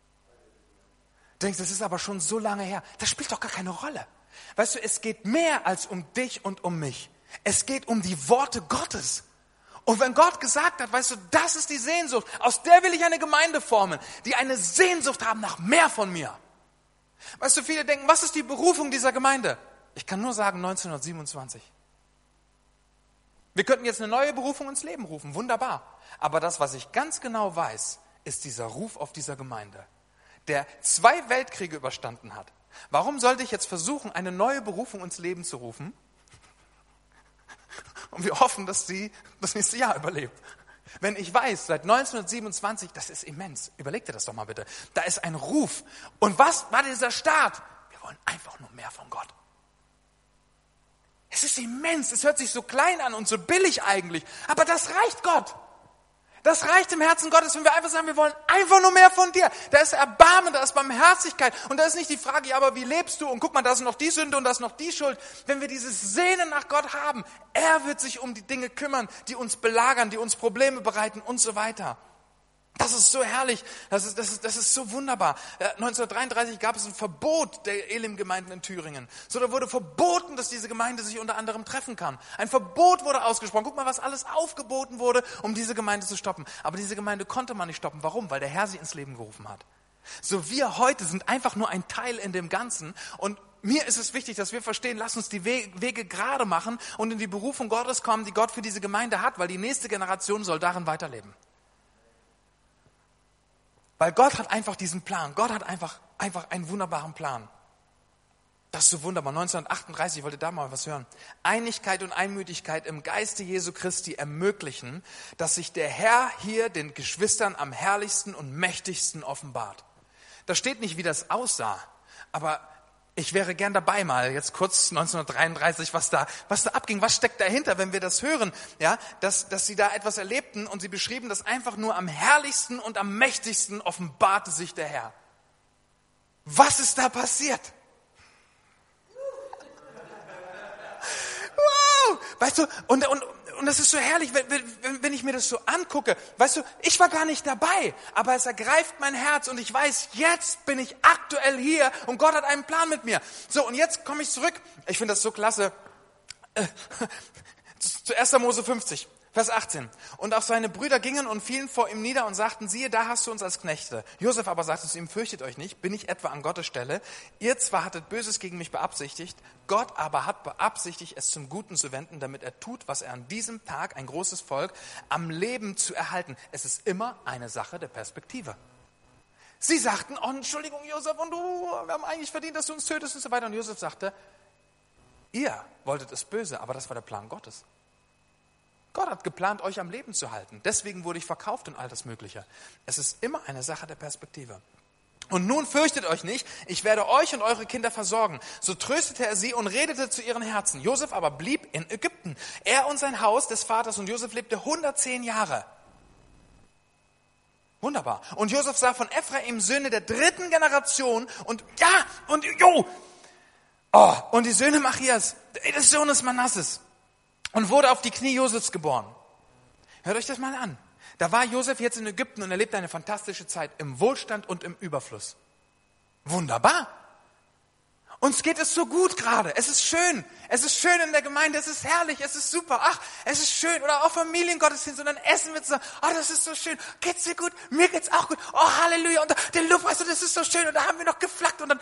Du denkst, das ist aber schon so lange her. Das spielt doch gar keine Rolle. Weißt du, es geht mehr als um dich und um mich. Es geht um die Worte Gottes. Und wenn Gott gesagt hat, weißt du, das ist die Sehnsucht, aus der will ich eine Gemeinde formen, die eine Sehnsucht haben nach mehr von mir. Weißt du, viele denken, was ist die Berufung dieser Gemeinde? Ich kann nur sagen, 1927. Wir könnten jetzt eine neue Berufung ins Leben rufen, wunderbar. Aber das, was ich ganz genau weiß, ist dieser Ruf auf dieser Gemeinde, der 2 Weltkriege überstanden hat. Warum sollte ich jetzt versuchen, eine neue Berufung ins Leben zu rufen? Und wir hoffen, dass sie das nächste Jahr überlebt. Wenn ich weiß, seit 1927, das ist immens. Überleg dir das doch mal bitte. Da ist ein Ruf. Und was war dieser Start? Wir wollen einfach nur mehr von Gott. Es ist immens. Es hört sich so klein an und so billig eigentlich. Aber das reicht Gott. Das reicht im Herzen Gottes, wenn wir einfach sagen, wir wollen einfach nur mehr von dir. Da ist Erbarmen, da ist Barmherzigkeit. Und da ist nicht die Frage, ja, aber wie lebst du? Und guck mal, da ist noch die Sünde und da ist noch die Schuld. Wenn wir dieses Sehnen nach Gott haben, er wird sich um die Dinge kümmern, die uns belagern, die uns Probleme bereiten und so weiter. Das ist so herrlich, das ist so wunderbar. 1933 gab es ein Verbot der Elim-Gemeinden in Thüringen. So, da wurde verboten, dass diese Gemeinde sich unter anderem treffen kann. Ein Verbot wurde ausgesprochen. Guck mal, was alles aufgeboten wurde, um diese Gemeinde zu stoppen. Aber diese Gemeinde konnte man nicht stoppen. Warum? Weil der Herr sie ins Leben gerufen hat. So, wir heute sind einfach nur ein Teil in dem Ganzen. Und mir ist es wichtig, dass wir verstehen, lass uns die Wege gerade machen und in die Berufung Gottes kommen, die Gott für diese Gemeinde hat, weil die nächste Generation soll darin weiterleben. Weil Gott hat einfach diesen Plan. Gott hat einfach einen wunderbaren Plan. Das ist so wunderbar. 1938, ich wollte da mal was hören. Einigkeit und Einmütigkeit im Geiste Jesu Christi ermöglichen, dass sich der Herr hier den Geschwistern am herrlichsten und mächtigsten offenbart. Da steht nicht, wie das aussah, aber ich wäre gern dabei mal, jetzt kurz 1933, was da abging, was steckt dahinter, wenn wir das hören, ja, dass sie da etwas erlebten und sie beschrieben, dass einfach nur am herrlichsten und am mächtigsten offenbarte sich der Herr. Was ist da passiert? Wow! Weißt du, und das ist so herrlich, wenn ich mir das so angucke. Weißt du, ich war gar nicht dabei, aber es ergreift mein Herz und ich weiß, jetzt bin ich aktuell hier und Gott hat einen Plan mit mir. So, und jetzt komme ich zurück. Ich finde das so klasse. Zu 1. Mose 50. Vers 18. Und auch seine Brüder gingen und fielen vor ihm nieder und sagten, siehe, da hast du uns als Knechte. Josef aber sagte zu ihm, fürchtet euch nicht, bin ich etwa an Gottes Stelle? Ihr zwar hattet Böses gegen mich beabsichtigt, Gott aber hat beabsichtigt, es zum Guten zu wenden, damit er tut, was er an diesem Tag, ein großes Volk, am Leben zu erhalten. Es ist immer eine Sache der Perspektive. Sie sagten, oh, Entschuldigung, Josef, und wir haben eigentlich verdient, dass du uns tötest und so weiter. Und Josef sagte, ihr wolltet es böse, aber das war der Plan Gottes. Gott hat geplant, euch am Leben zu halten. Deswegen wurde ich verkauft und all das Mögliche. Es ist immer eine Sache der Perspektive. Und nun fürchtet euch nicht, ich werde euch und eure Kinder versorgen. So tröstete er sie und redete zu ihren Herzen. Josef aber blieb in Ägypten. Er und sein Haus des Vaters und Josef lebte 110 Jahre. Wunderbar. Und Josef sah von Ephraim Söhne der 3. Generation und und die Söhne Machias, des Sohnes Manasses. Und wurde auf die Knie Josefs geboren. Hört euch das mal an. Da war Josef jetzt in Ägypten und erlebte eine fantastische Zeit im Wohlstand und im Überfluss. Wunderbar. Uns geht es so gut gerade. Es ist schön. Es ist schön in der Gemeinde. Es ist herrlich. Es ist super. Ach, es ist schön. Oder auch Familiengottesdienst und dann essen wir zusammen. Oh, das ist so schön. Geht's dir gut? Mir geht's auch gut. Oh, Halleluja. Und der Lobpreis, das ist so schön. Und da haben wir noch geflaggt und dann,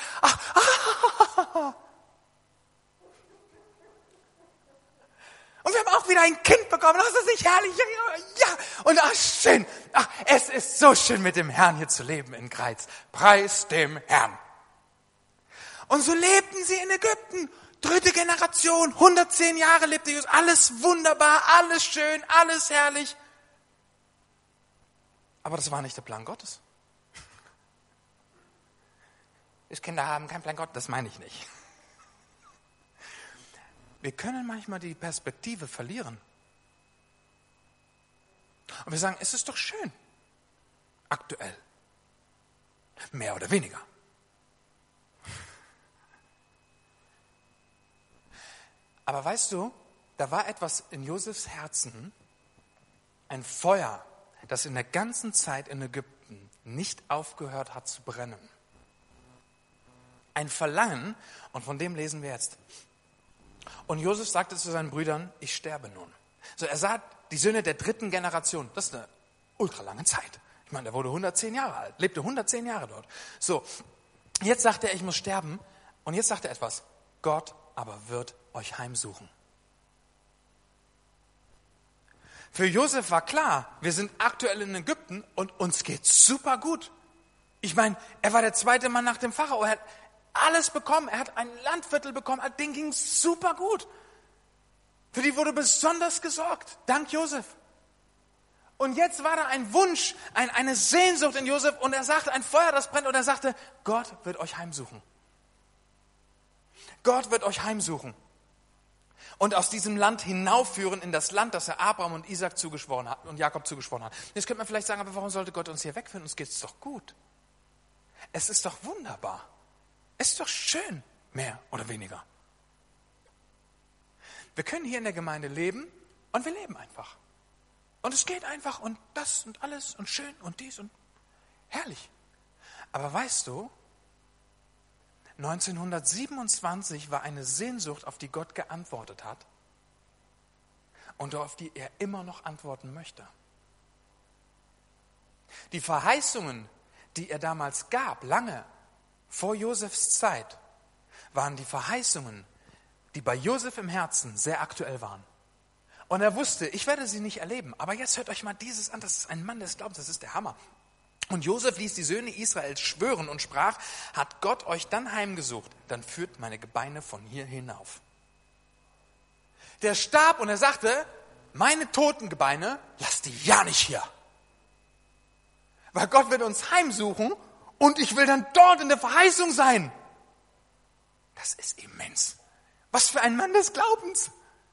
Und wir haben auch wieder ein Kind bekommen. Ach, ist das nicht herrlich? Ja. Und ach, schön. Ach, es ist so schön, mit dem Herrn hier zu leben in Greiz. Preis dem Herrn. Und so lebten sie in Ägypten. 3. Generation, 110 Jahre lebte Jesus. Alles wunderbar, alles schön, alles herrlich. Aber das war nicht der Plan Gottes. Ich Kinder haben keinen Plan Gottes, das meine ich nicht. Wir können manchmal die Perspektive verlieren. Und wir sagen, es ist doch schön. Aktuell. Mehr oder weniger. Aber weißt du, da war etwas in Josefs Herzen, ein Feuer, das in der ganzen Zeit in Ägypten nicht aufgehört hat zu brennen. Ein Verlangen, und von dem lesen wir jetzt. Und Josef sagte zu seinen Brüdern, ich sterbe nun. So, er sah die Söhne der 3. Generation. Das ist eine ultralange Zeit. Ich meine, er wurde 110 Jahre alt, lebte 110 Jahre dort. So, jetzt sagt er, ich muss sterben. Und jetzt sagt er etwas. Gott aber wird euch heimsuchen. Für Josef war klar, wir sind aktuell in Ägypten und uns geht's super gut. Ich meine, er war der 2. Mann nach dem Pharao. Er hat alles bekommen. Er hat ein Landviertel bekommen. Denen ging es super gut. Für die wurde besonders gesorgt. Dank Josef. Und jetzt war da ein Wunsch, eine Sehnsucht in Josef. Und er sagte, ein Feuer, das brennt. Und er sagte, Gott wird euch heimsuchen. Gott wird euch heimsuchen. Und aus diesem Land hinaufführen in das Land, das er Abraham und Isaac zugeschworen hat und Jakob zugeschworen hat. Jetzt könnte man vielleicht sagen, aber warum sollte Gott uns hier wegführen? Uns geht es doch gut. Es ist doch wunderbar. Es ist doch schön, mehr oder weniger. Wir können hier in der Gemeinde leben und wir leben einfach. Und es geht einfach und das und alles und schön und dies und herrlich. Aber weißt du, 1927 war eine Sehnsucht, auf die Gott geantwortet hat und auf die er immer noch antworten möchte. Die Verheißungen, die er damals gab, lange vor Josefs Zeit, waren die Verheißungen, die bei Josef im Herzen sehr aktuell waren. Und er wusste, ich werde sie nicht erleben, aber jetzt hört euch mal dieses an, das ist ein Mann des Glaubens, das ist der Hammer. Und Josef ließ die Söhne Israels schwören und sprach, hat Gott euch dann heimgesucht, dann führt meine Gebeine von hier hinauf. Der starb und er sagte, meine toten Gebeine, lasst die ja nicht hier. Weil Gott wird uns heimsuchen und ich will dann dort in der Verheißung sein. Das ist immens. Was für ein Mann des Glaubens.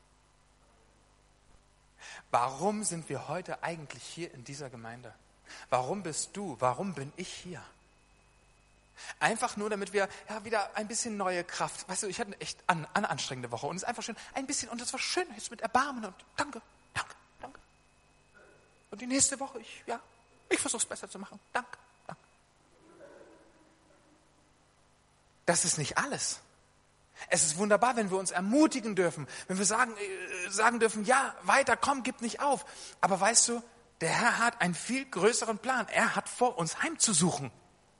Warum sind wir heute eigentlich hier in dieser Gemeinde? Warum bist du, warum bin ich hier? Einfach nur, damit wir wieder ein bisschen neue Kraft. Weißt du, ich hatte echt eine anstrengende Woche und es ist einfach schön, ein bisschen, und es war schön, jetzt mit Erbarmen und danke. Und die nächste Woche, ich versuche es besser zu machen. Danke. Das ist nicht alles. Es ist wunderbar, wenn wir uns ermutigen dürfen, wenn wir sagen dürfen, ja, weiter, komm, gib nicht auf. Aber weißt du, der Herr hat einen viel größeren Plan. Er hat vor, uns heimzusuchen.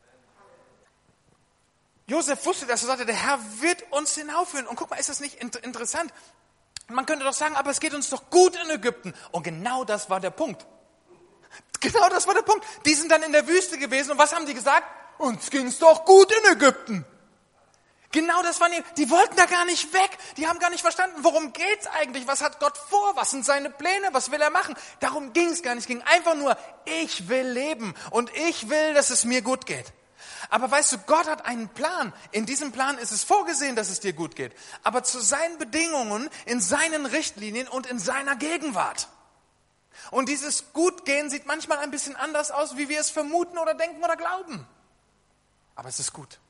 Josef wusste das, er sagte, der Herr wird uns hinaufführen. Und guck mal, ist das nicht interessant? Man könnte doch sagen, aber es geht uns doch gut in Ägypten. Und genau das war der Punkt. Genau das war der Punkt. Die sind dann in der Wüste gewesen und was haben die gesagt? Uns ging's doch gut in Ägypten. Genau das waren die wollten da gar nicht weg. Die haben gar nicht verstanden, worum geht's eigentlich? Was hat Gott vor? Was sind seine Pläne? Was will er machen? Darum ging's gar nicht. Es ging einfach nur, ich will leben und ich will, dass es mir gut geht. Aber weißt du, Gott hat einen Plan. In diesem Plan ist es vorgesehen, dass es dir gut geht. Aber zu seinen Bedingungen, in seinen Richtlinien und in seiner Gegenwart. Und dieses Gutgehen sieht manchmal ein bisschen anders aus, wie wir es vermuten oder denken oder glauben. Aber es ist gut.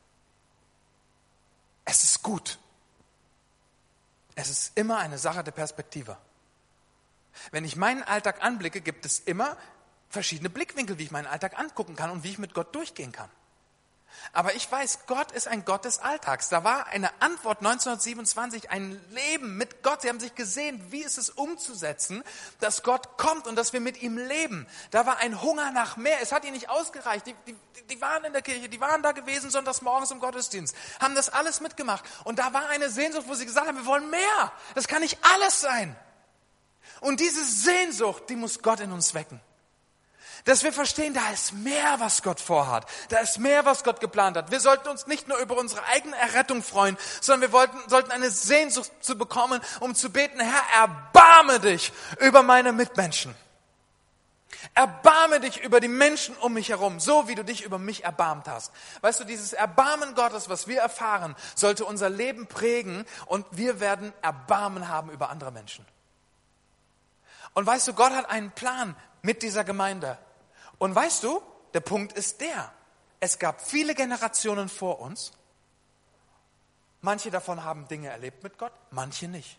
Es ist gut. Es ist immer eine Sache der Perspektive. Wenn ich meinen Alltag anblicke, gibt es immer verschiedene Blickwinkel, wie ich meinen Alltag angucken kann und wie ich mit Gott durchgehen kann. Aber ich weiß, Gott ist ein Gott des Alltags. Da war eine Antwort 1927, ein Leben mit Gott. Sie haben sich gesehen, wie ist es umzusetzen, dass Gott kommt und dass wir mit ihm leben. Da war ein Hunger nach mehr. Es hat ihnen nicht ausgereicht. Die waren in der Kirche, die waren da gewesen sonntags morgens im Gottesdienst, haben das alles mitgemacht. Und da war eine Sehnsucht, wo sie gesagt haben, wir wollen mehr. Das kann nicht alles sein. Und diese Sehnsucht, die muss Gott in uns wecken. Dass wir verstehen, da ist mehr, was Gott vorhat. Da ist mehr, was Gott geplant hat. Wir sollten uns nicht nur über unsere eigene Errettung freuen, sondern wir sollten eine Sehnsucht zu bekommen, um zu beten, Herr, erbarme dich über meine Mitmenschen. Erbarme dich über die Menschen um mich herum, so wie du dich über mich erbarmt hast. Weißt du, dieses Erbarmen Gottes, was wir erfahren, sollte unser Leben prägen und wir werden Erbarmen haben über andere Menschen. Und weißt du, Gott hat einen Plan mit dieser Gemeinde. Und weißt du, der Punkt ist es gab viele Generationen vor uns. Manche davon haben Dinge erlebt mit Gott, manche nicht.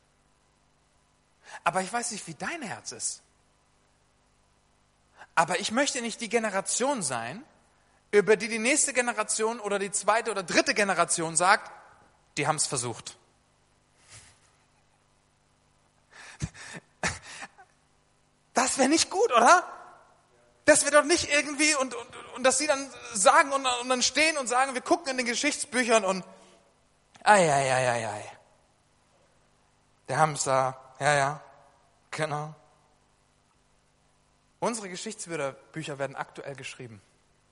Aber ich weiß nicht, wie dein Herz ist. Aber ich möchte nicht die Generation sein, über die nächste Generation oder die zweite oder dritte Generation sagt, die haben es versucht. Das wäre nicht gut, oder? Das wäre doch nicht irgendwie, und dass sie dann sagen und dann stehen und sagen, wir gucken in den Geschichtsbüchern und der Hamster, ja, genau. Unsere Geschichtsbücher werden aktuell geschrieben.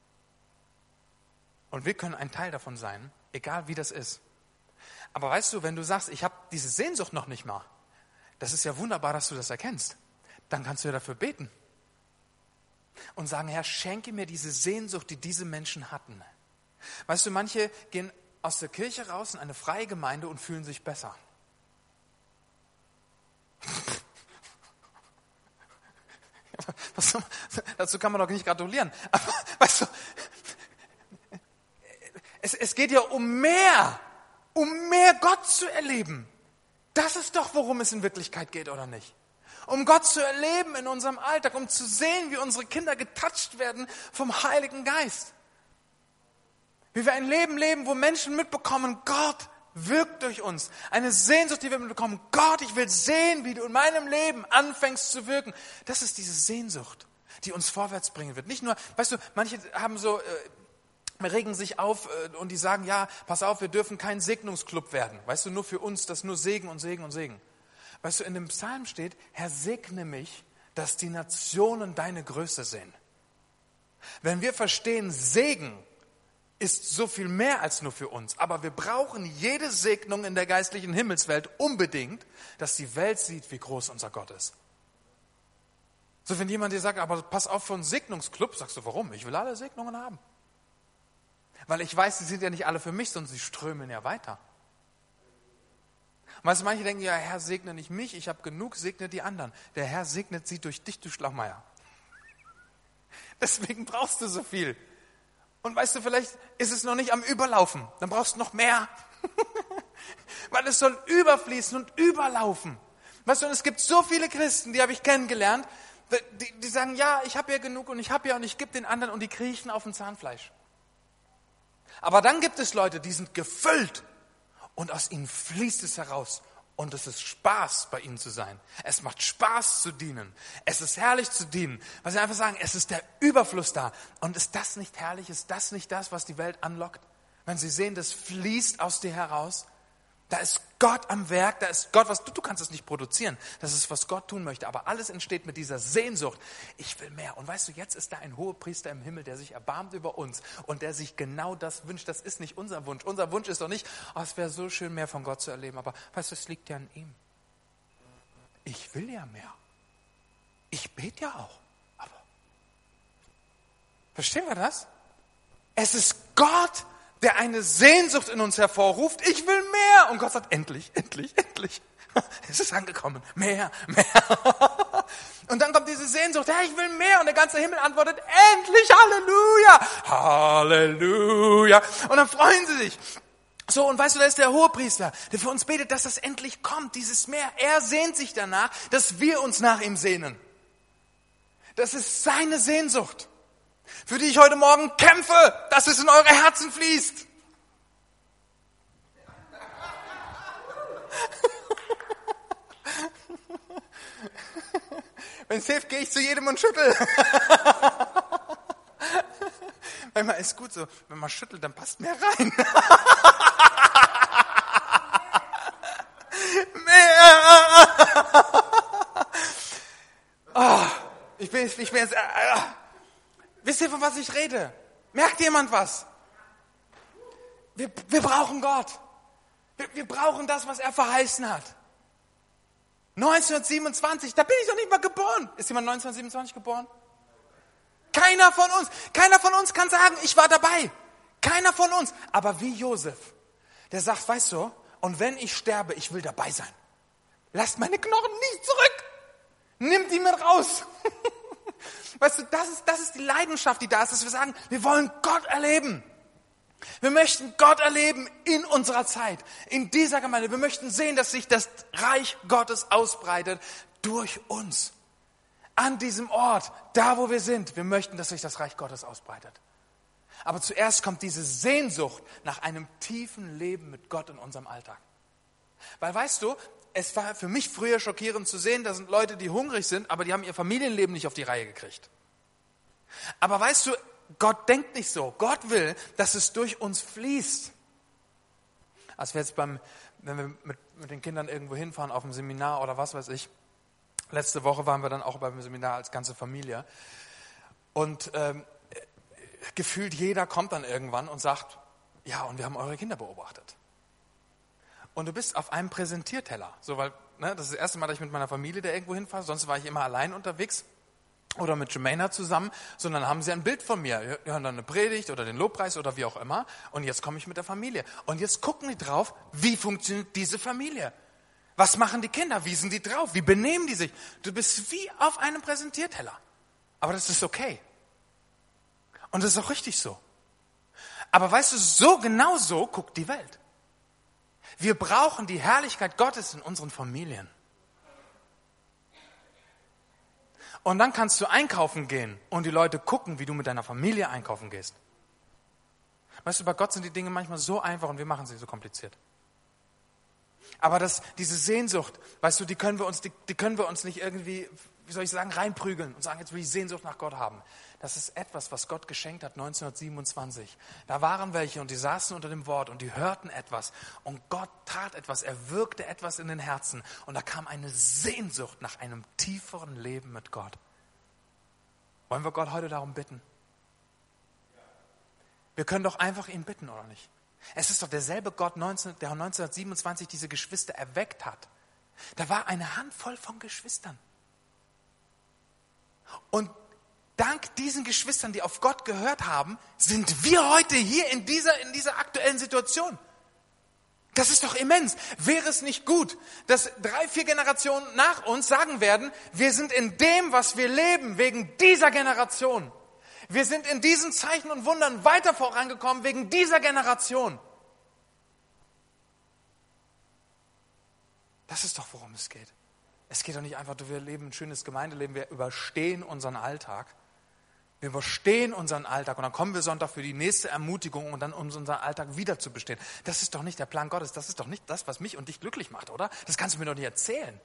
Und wir können ein Teil davon sein, egal wie das ist. Aber weißt du, wenn du sagst, ich habe diese Sehnsucht noch nicht mal, das ist ja wunderbar, dass du das erkennst. Dann kannst du ja dafür beten. Und sagen, Herr, schenke mir diese Sehnsucht, die diese Menschen hatten. Weißt du, manche gehen aus der Kirche raus in eine freie Gemeinde und fühlen sich besser. Dazu kann man doch nicht gratulieren. Aber weißt du, es geht ja um mehr Gott zu erleben. Das ist doch, worum es in Wirklichkeit geht, oder nicht? Um Gott zu erleben in unserem Alltag, um zu sehen, wie unsere Kinder getatscht werden vom Heiligen Geist. Wie wir ein Leben leben, wo Menschen mitbekommen, Gott wirkt durch uns. Eine Sehnsucht, die wir mitbekommen. Gott, ich will sehen, wie du in meinem Leben anfängst zu wirken. Das ist diese Sehnsucht, die uns vorwärts bringen wird. Nicht nur, weißt du, manche haben so, regen sich auf und die sagen, ja, pass auf, wir dürfen kein Segnungsclub werden. Weißt du, nur für uns, das nur Segen und Segen und Segen. Weißt du, in dem Psalm steht, Herr, segne mich, dass die Nationen deine Größe sehen. Wenn wir verstehen, Segen ist so viel mehr als nur für uns, aber wir brauchen jede Segnung in der geistlichen Himmelswelt unbedingt, dass die Welt sieht, wie groß unser Gott ist. So, wenn jemand dir sagt, aber pass auf für einen Segnungsclub, sagst du, warum? Ich will alle Segnungen haben. Weil ich weiß, sie sind ja nicht alle für mich, sondern sie strömen ja weiter. Weißt du, manche denken, ja, Herr, segne nicht mich, ich habe genug, segne die anderen. Der Herr segnet sie durch dich, du Schlauchmeier. Deswegen brauchst du so viel. Und weißt du, vielleicht ist es noch nicht am Überlaufen, dann brauchst du noch mehr. Weil es soll überfließen und überlaufen. Weißt du, und es gibt so viele Christen, die habe ich kennengelernt, die sagen, ja, ich habe ja genug und ich gebe den anderen und die kriechen auf dem Zahnfleisch. Aber dann gibt es Leute, die sind gefüllt und aus ihnen fließt es heraus. Und es ist Spaß, bei ihnen zu sein. Es macht Spaß zu dienen. Es ist herrlich zu dienen. Weil sie einfach sagen, es ist der Überfluss da. Und ist das nicht herrlich? Ist das nicht das, was die Welt anlockt? Wenn sie sehen, das fließt aus dir heraus. Da ist Gott am Werk, da ist Gott, was du kannst es nicht produzieren. Das ist, was Gott tun möchte. Aber alles entsteht mit dieser Sehnsucht. Ich will mehr. Und weißt du, jetzt ist da ein Hohepriester im Himmel, der sich erbarmt über uns und der sich genau das wünscht. Das ist nicht unser Wunsch. Unser Wunsch ist doch nicht, oh, es wäre so schön, mehr von Gott zu erleben. Aber weißt du, es liegt ja an ihm. Ich will ja mehr. Ich bete ja auch. Aber verstehen wir das? Es ist Gott, der eine Sehnsucht in uns hervorruft. Ich will mehr. Und Gott sagt, endlich, endlich, endlich. Es ist angekommen. Mehr, mehr. Und dann kommt diese Sehnsucht, ja, ich will mehr. Und der ganze Himmel antwortet, endlich, Halleluja. Halleluja. Und dann freuen sie sich. So, und weißt du, da ist der Hohepriester, der für uns betet, dass das endlich kommt, dieses Meer. Er sehnt sich danach, dass wir uns nach ihm sehnen. Das ist seine Sehnsucht, für die ich heute Morgen kämpfe, dass es in eure Herzen fließt. Wenn es hilft, gehe ich zu jedem und schüttel. Manchmal ist gut so, wenn man schüttelt, dann passt mehr rein. Mehr. Oh, ich bin jetzt... Wisst ihr, von was ich rede? Merkt jemand was? Wir brauchen Gott. Wir brauchen das, was er verheißen hat. 1927, da bin ich noch nicht mal geboren. Ist jemand 1927 geboren? Keiner von uns kann sagen, ich war dabei. Keiner von uns. Aber wie Josef, der sagt, weißt du, und wenn ich sterbe, ich will dabei sein. Lasst meine Knochen nicht zurück. Nimmt die mit raus. Weißt du, das ist die Leidenschaft, die da ist, dass wir sagen, wir wollen Gott erleben. Wir möchten Gott erleben in unserer Zeit, in dieser Gemeinde. Wir möchten sehen, dass sich das Reich Gottes ausbreitet durch uns. An diesem Ort, da wo wir sind. Wir möchten, dass sich das Reich Gottes ausbreitet. Aber zuerst kommt diese Sehnsucht nach einem tiefen Leben mit Gott in unserem Alltag. Weil weißt du, es war für mich früher schockierend zu sehen, da sind Leute, die hungrig sind, aber die haben ihr Familienleben nicht auf die Reihe gekriegt. Aber weißt du, Gott denkt nicht so. Gott will, dass es durch uns fließt. Als wir jetzt wenn wir mit den Kindern irgendwo hinfahren auf ein Seminar oder was weiß ich, letzte Woche waren wir dann auch beim Seminar als ganze Familie und gefühlt jeder kommt dann irgendwann und sagt, ja, und wir haben eure Kinder beobachtet. Und du bist auf einem Präsentierteller. So, weil, das ist das erste Mal, dass ich mit meiner Familie da irgendwo hinfahre. Sonst war ich immer allein unterwegs oder mit Jermaina zusammen. Sondern haben sie ein Bild von mir. Wir hören dann eine Predigt oder den Lobpreis oder wie auch immer. Und jetzt komme ich mit der Familie. Und jetzt gucken die drauf, wie funktioniert diese Familie? Was machen die Kinder? Wie sind die drauf? Wie benehmen die sich? Du bist wie auf einem Präsentierteller. Aber das ist okay. Und das ist auch richtig so. Aber weißt du, genau so guckt die Welt. Wir brauchen die Herrlichkeit Gottes in unseren Familien. Und dann kannst du einkaufen gehen und die Leute gucken, wie du mit deiner Familie einkaufen gehst. Weißt du, bei Gott sind die Dinge manchmal so einfach und wir machen sie so kompliziert. Aber diese Sehnsucht, weißt du, die können wir uns nicht irgendwie, wie soll ich sagen, reinprügeln und sagen, jetzt will ich Sehnsucht nach Gott haben. Das ist etwas, was Gott geschenkt hat 1927. Da waren welche und die saßen unter dem Wort und die hörten etwas und Gott tat etwas, er wirkte etwas in den Herzen und da kam eine Sehnsucht nach einem tieferen Leben mit Gott. Wollen wir Gott heute darum bitten? Wir können doch einfach ihn bitten, oder nicht? Es ist doch derselbe Gott, der 1927 diese Geschwister erweckt hat. Da war eine Handvoll von Geschwistern. Und dank diesen Geschwistern, die auf Gott gehört haben, sind wir heute hier in dieser aktuellen Situation. Das ist doch immens. Wäre es nicht gut, dass 3-4 Generationen nach uns sagen werden, wir sind in dem, was wir leben, wegen dieser Generation. Wir sind in diesen Zeichen und Wundern weiter vorangekommen, wegen dieser Generation. Das ist doch, worum es geht. Es geht doch nicht einfach, wir leben ein schönes Gemeindeleben, wir überstehen unseren Alltag. Wir überstehen unseren Alltag und dann kommen wir Sonntag für die nächste Ermutigung und dann um unseren Alltag wieder zu bestehen. Das ist doch nicht der Plan Gottes. Das ist doch nicht das, was mich und dich glücklich macht, oder? Das kannst du mir doch nicht erzählen.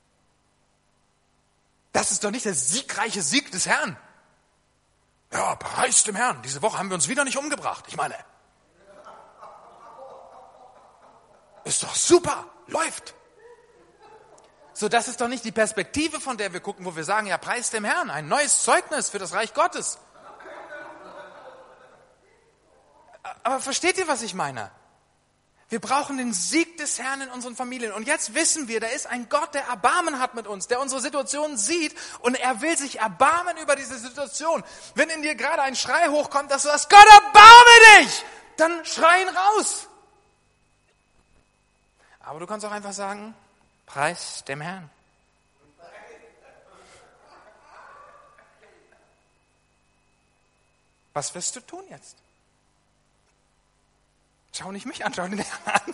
Das ist doch nicht der siegreiche Sieg des Herrn. Ja, preis dem Herrn. Diese Woche haben wir uns wieder nicht umgebracht. Ich meine, ist doch super, läuft. So, das ist doch nicht die Perspektive, von der wir gucken, wo wir sagen, ja, preis dem Herrn, ein neues Zeugnis für das Reich Gottes. Aber versteht ihr, was ich meine? Wir brauchen den Sieg des Herrn in unseren Familien. Und jetzt wissen wir, da ist ein Gott, der Erbarmen hat mit uns, der unsere Situation sieht und er will sich erbarmen über diese Situation. Wenn in dir gerade ein Schrei hochkommt, dass du sagst, Gott, erbarme dich, dann schreien raus. Aber du kannst auch einfach sagen, preis dem Herrn. Was wirst du tun jetzt? Schau nicht mich an, schau den Herrn an.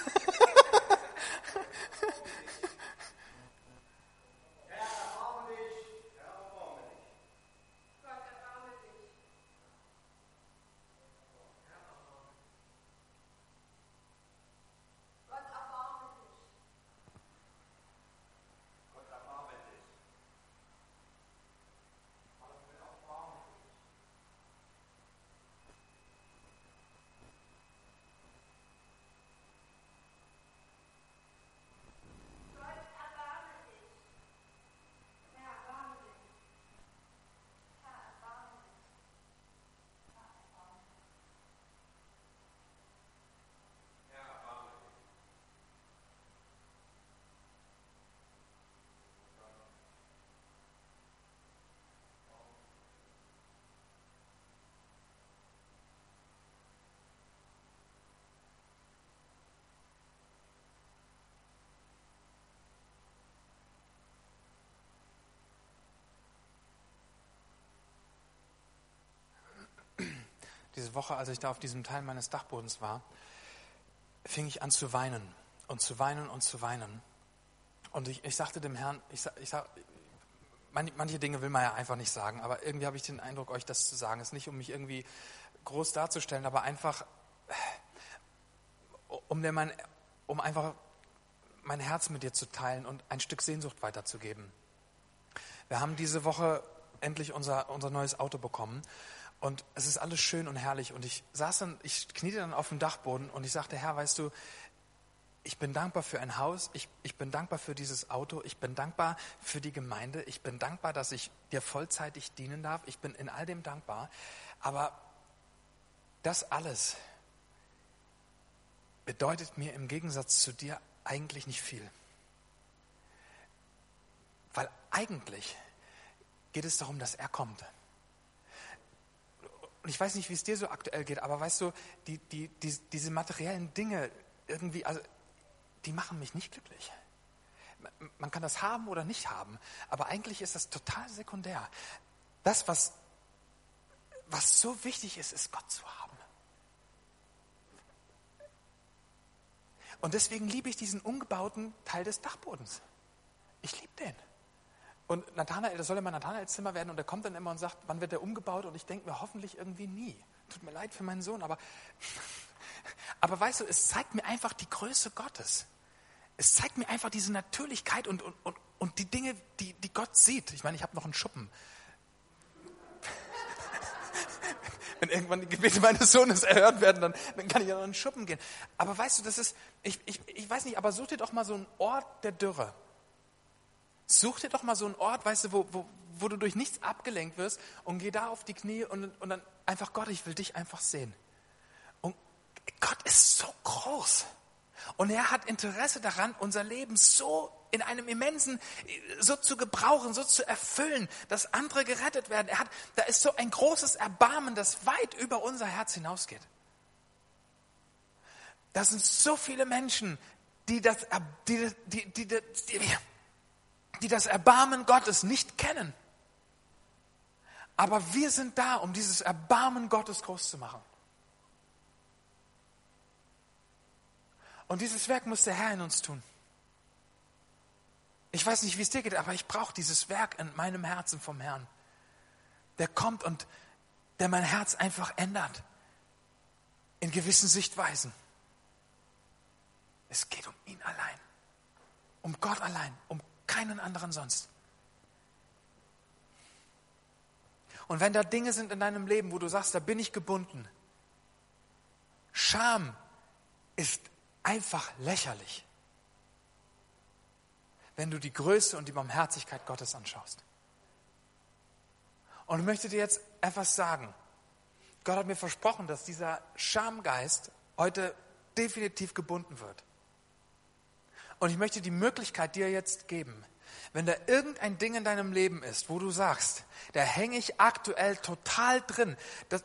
Diese Woche, als ich da auf diesem Teil meines Dachbodens war, fing ich an zu weinen und zu weinen und zu weinen. Und ich sagte dem Herrn, manche Dinge will man ja einfach nicht sagen, aber irgendwie habe ich den Eindruck, euch das zu sagen. Es ist nicht, um mich irgendwie groß darzustellen, aber einfach, um einfach mein Herz mit dir zu teilen und ein Stück Sehnsucht weiterzugeben. Wir haben diese Woche endlich unser neues Auto bekommen. Und es ist alles schön und herrlich. Und ich kniete dann auf dem Dachboden und ich sagte, Herr, weißt du, ich bin dankbar für ein Haus, ich bin dankbar für dieses Auto, ich bin dankbar für die Gemeinde, ich bin dankbar, dass ich dir vollzeitig dienen darf, ich bin in all dem dankbar. Aber das alles bedeutet mir im Gegensatz zu dir eigentlich nicht viel. Weil eigentlich geht es darum, dass er kommt. Und ich weiß nicht, wie es dir so aktuell geht, aber weißt du, diese materiellen Dinge irgendwie, also die machen mich nicht glücklich. Man kann das haben oder nicht haben, aber eigentlich ist das total sekundär. Das, was so wichtig ist, ist Gott zu haben. Und deswegen liebe ich diesen umgebauten Teil des Dachbodens. Ich liebe den. Und Nathanael, das soll immer Nathanaels Zimmer werden und er kommt dann immer und sagt, wann wird der umgebaut? Und ich denke mir, hoffentlich irgendwie nie. Tut mir leid für meinen Sohn, aber weißt du, es zeigt mir einfach die Größe Gottes. Es zeigt mir einfach diese Natürlichkeit und die Dinge, die Gott sieht. Ich meine, ich habe noch einen Schuppen. Wenn irgendwann die Gebete meines Sohnes erhört werden, dann kann ich ja noch in den Schuppen gehen. Aber weißt du, das ist, ich weiß nicht, aber such dir doch mal so einen Ort der Dürre. Such dir doch mal so einen Ort, weißt du, wo du durch nichts abgelenkt wirst und geh da auf die Knie und dann einfach, Gott, ich will dich einfach sehen. Und Gott ist so groß. Und er hat Interesse daran, unser Leben so in einem immensen, so zu gebrauchen, so zu erfüllen, dass andere gerettet werden. Da ist so ein großes Erbarmen, das weit über unser Herz hinausgeht. Da sind so viele Menschen, die das Erbarmen Gottes nicht kennen. Aber wir sind da, um dieses Erbarmen Gottes groß zu machen. Und dieses Werk muss der Herr in uns tun. Ich weiß nicht, wie es dir geht, aber ich brauche dieses Werk in meinem Herzen vom Herrn. Der kommt und der mein Herz einfach ändert in gewissen Sichtweisen. Es geht um ihn allein, um Gott allein, um keinen anderen sonst. Und wenn da Dinge sind in deinem Leben, wo du sagst, da bin ich gebunden, Scham ist einfach lächerlich, wenn du die Größe und die Barmherzigkeit Gottes anschaust. Und ich möchte dir jetzt etwas sagen. Gott hat mir versprochen, dass dieser Schamgeist heute definitiv gebunden wird. Und ich möchte die Möglichkeit dir jetzt geben, wenn da irgendein Ding in deinem Leben ist, wo du sagst, da hänge ich aktuell total drin.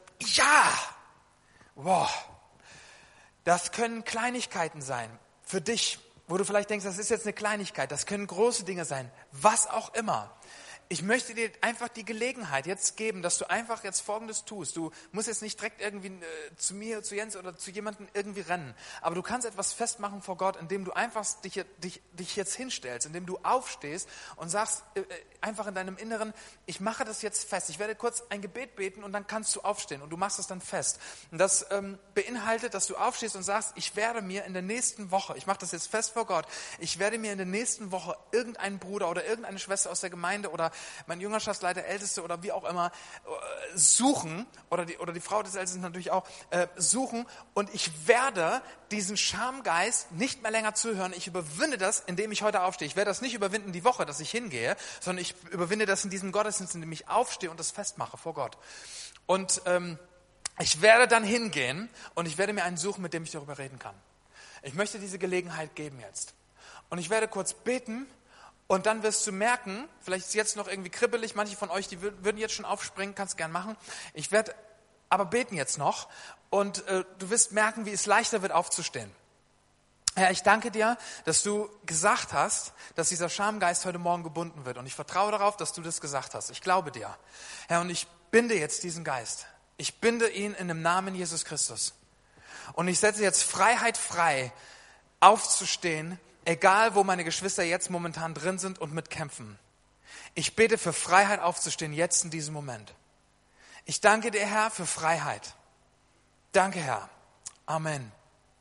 Das können Kleinigkeiten sein für dich, wo du vielleicht denkst, das ist jetzt eine Kleinigkeit. Das können große Dinge sein, was auch immer. Ich möchte dir einfach die Gelegenheit jetzt geben, dass du einfach jetzt Folgendes tust. Du musst jetzt nicht direkt irgendwie zu mir, zu Jens oder zu jemandem irgendwie rennen. Aber du kannst etwas festmachen vor Gott, indem du einfach dich jetzt hinstellst, indem du aufstehst und sagst einfach in deinem Inneren, ich mache das jetzt fest. Ich werde kurz ein Gebet beten und dann kannst du aufstehen und du machst es dann fest. Und das beinhaltet, dass du aufstehst und sagst, ich werde mir in der nächsten Woche, ich mache das jetzt fest vor Gott, ich werde mir in der nächsten Woche irgendeinen Bruder oder irgendeine Schwester aus der Gemeinde oder mein Jüngerschaftsleiter, Älteste oder wie auch immer suchen, oder die Frau des Ältesten natürlich auch, suchen, und ich werde diesen Schamgeist nicht mehr länger zuhören. Ich überwinde das, indem ich heute aufstehe. Ich werde das nicht überwinden die Woche, dass ich hingehe, sondern ich überwinde das in diesem Gottesdienst, indem ich aufstehe und das festmache vor Gott. Und ich werde dann hingehen und ich werde mir einen suchen, mit dem ich darüber reden kann. Ich möchte diese Gelegenheit geben jetzt. Und ich werde kurz beten. Und dann wirst du merken, vielleicht ist es jetzt noch irgendwie kribbelig, manche von euch, die würden jetzt schon aufspringen, kannst gern machen. Ich werde aber beten jetzt noch und du wirst merken, wie es leichter wird aufzustehen. Herr, ich danke dir, dass du gesagt hast, dass dieser Schamgeist heute Morgen gebunden wird. Und ich vertraue darauf, dass du das gesagt hast. Ich glaube dir. Herr, und ich binde jetzt diesen Geist. Ich binde ihn in dem Namen Jesus Christus. Und ich setze jetzt Freiheit frei, aufzustehen, egal, wo meine Geschwister jetzt momentan drin sind und mitkämpfen. Ich bete für Freiheit aufzustehen, jetzt in diesem Moment. Ich danke dir, Herr, für Freiheit. Danke, Herr. Amen.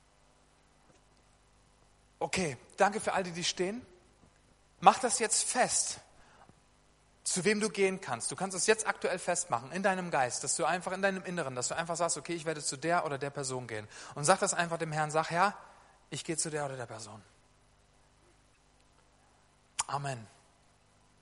Okay, danke für all die stehen. Mach das jetzt fest, zu wem du gehen kannst. Du kannst es jetzt aktuell festmachen, in deinem Geist, dass du einfach in deinem Inneren, dass du einfach sagst, okay, ich werde zu der oder der Person gehen. Und sag das einfach dem Herrn, sag, Herr, ich gehe zu der oder der Person. Amen.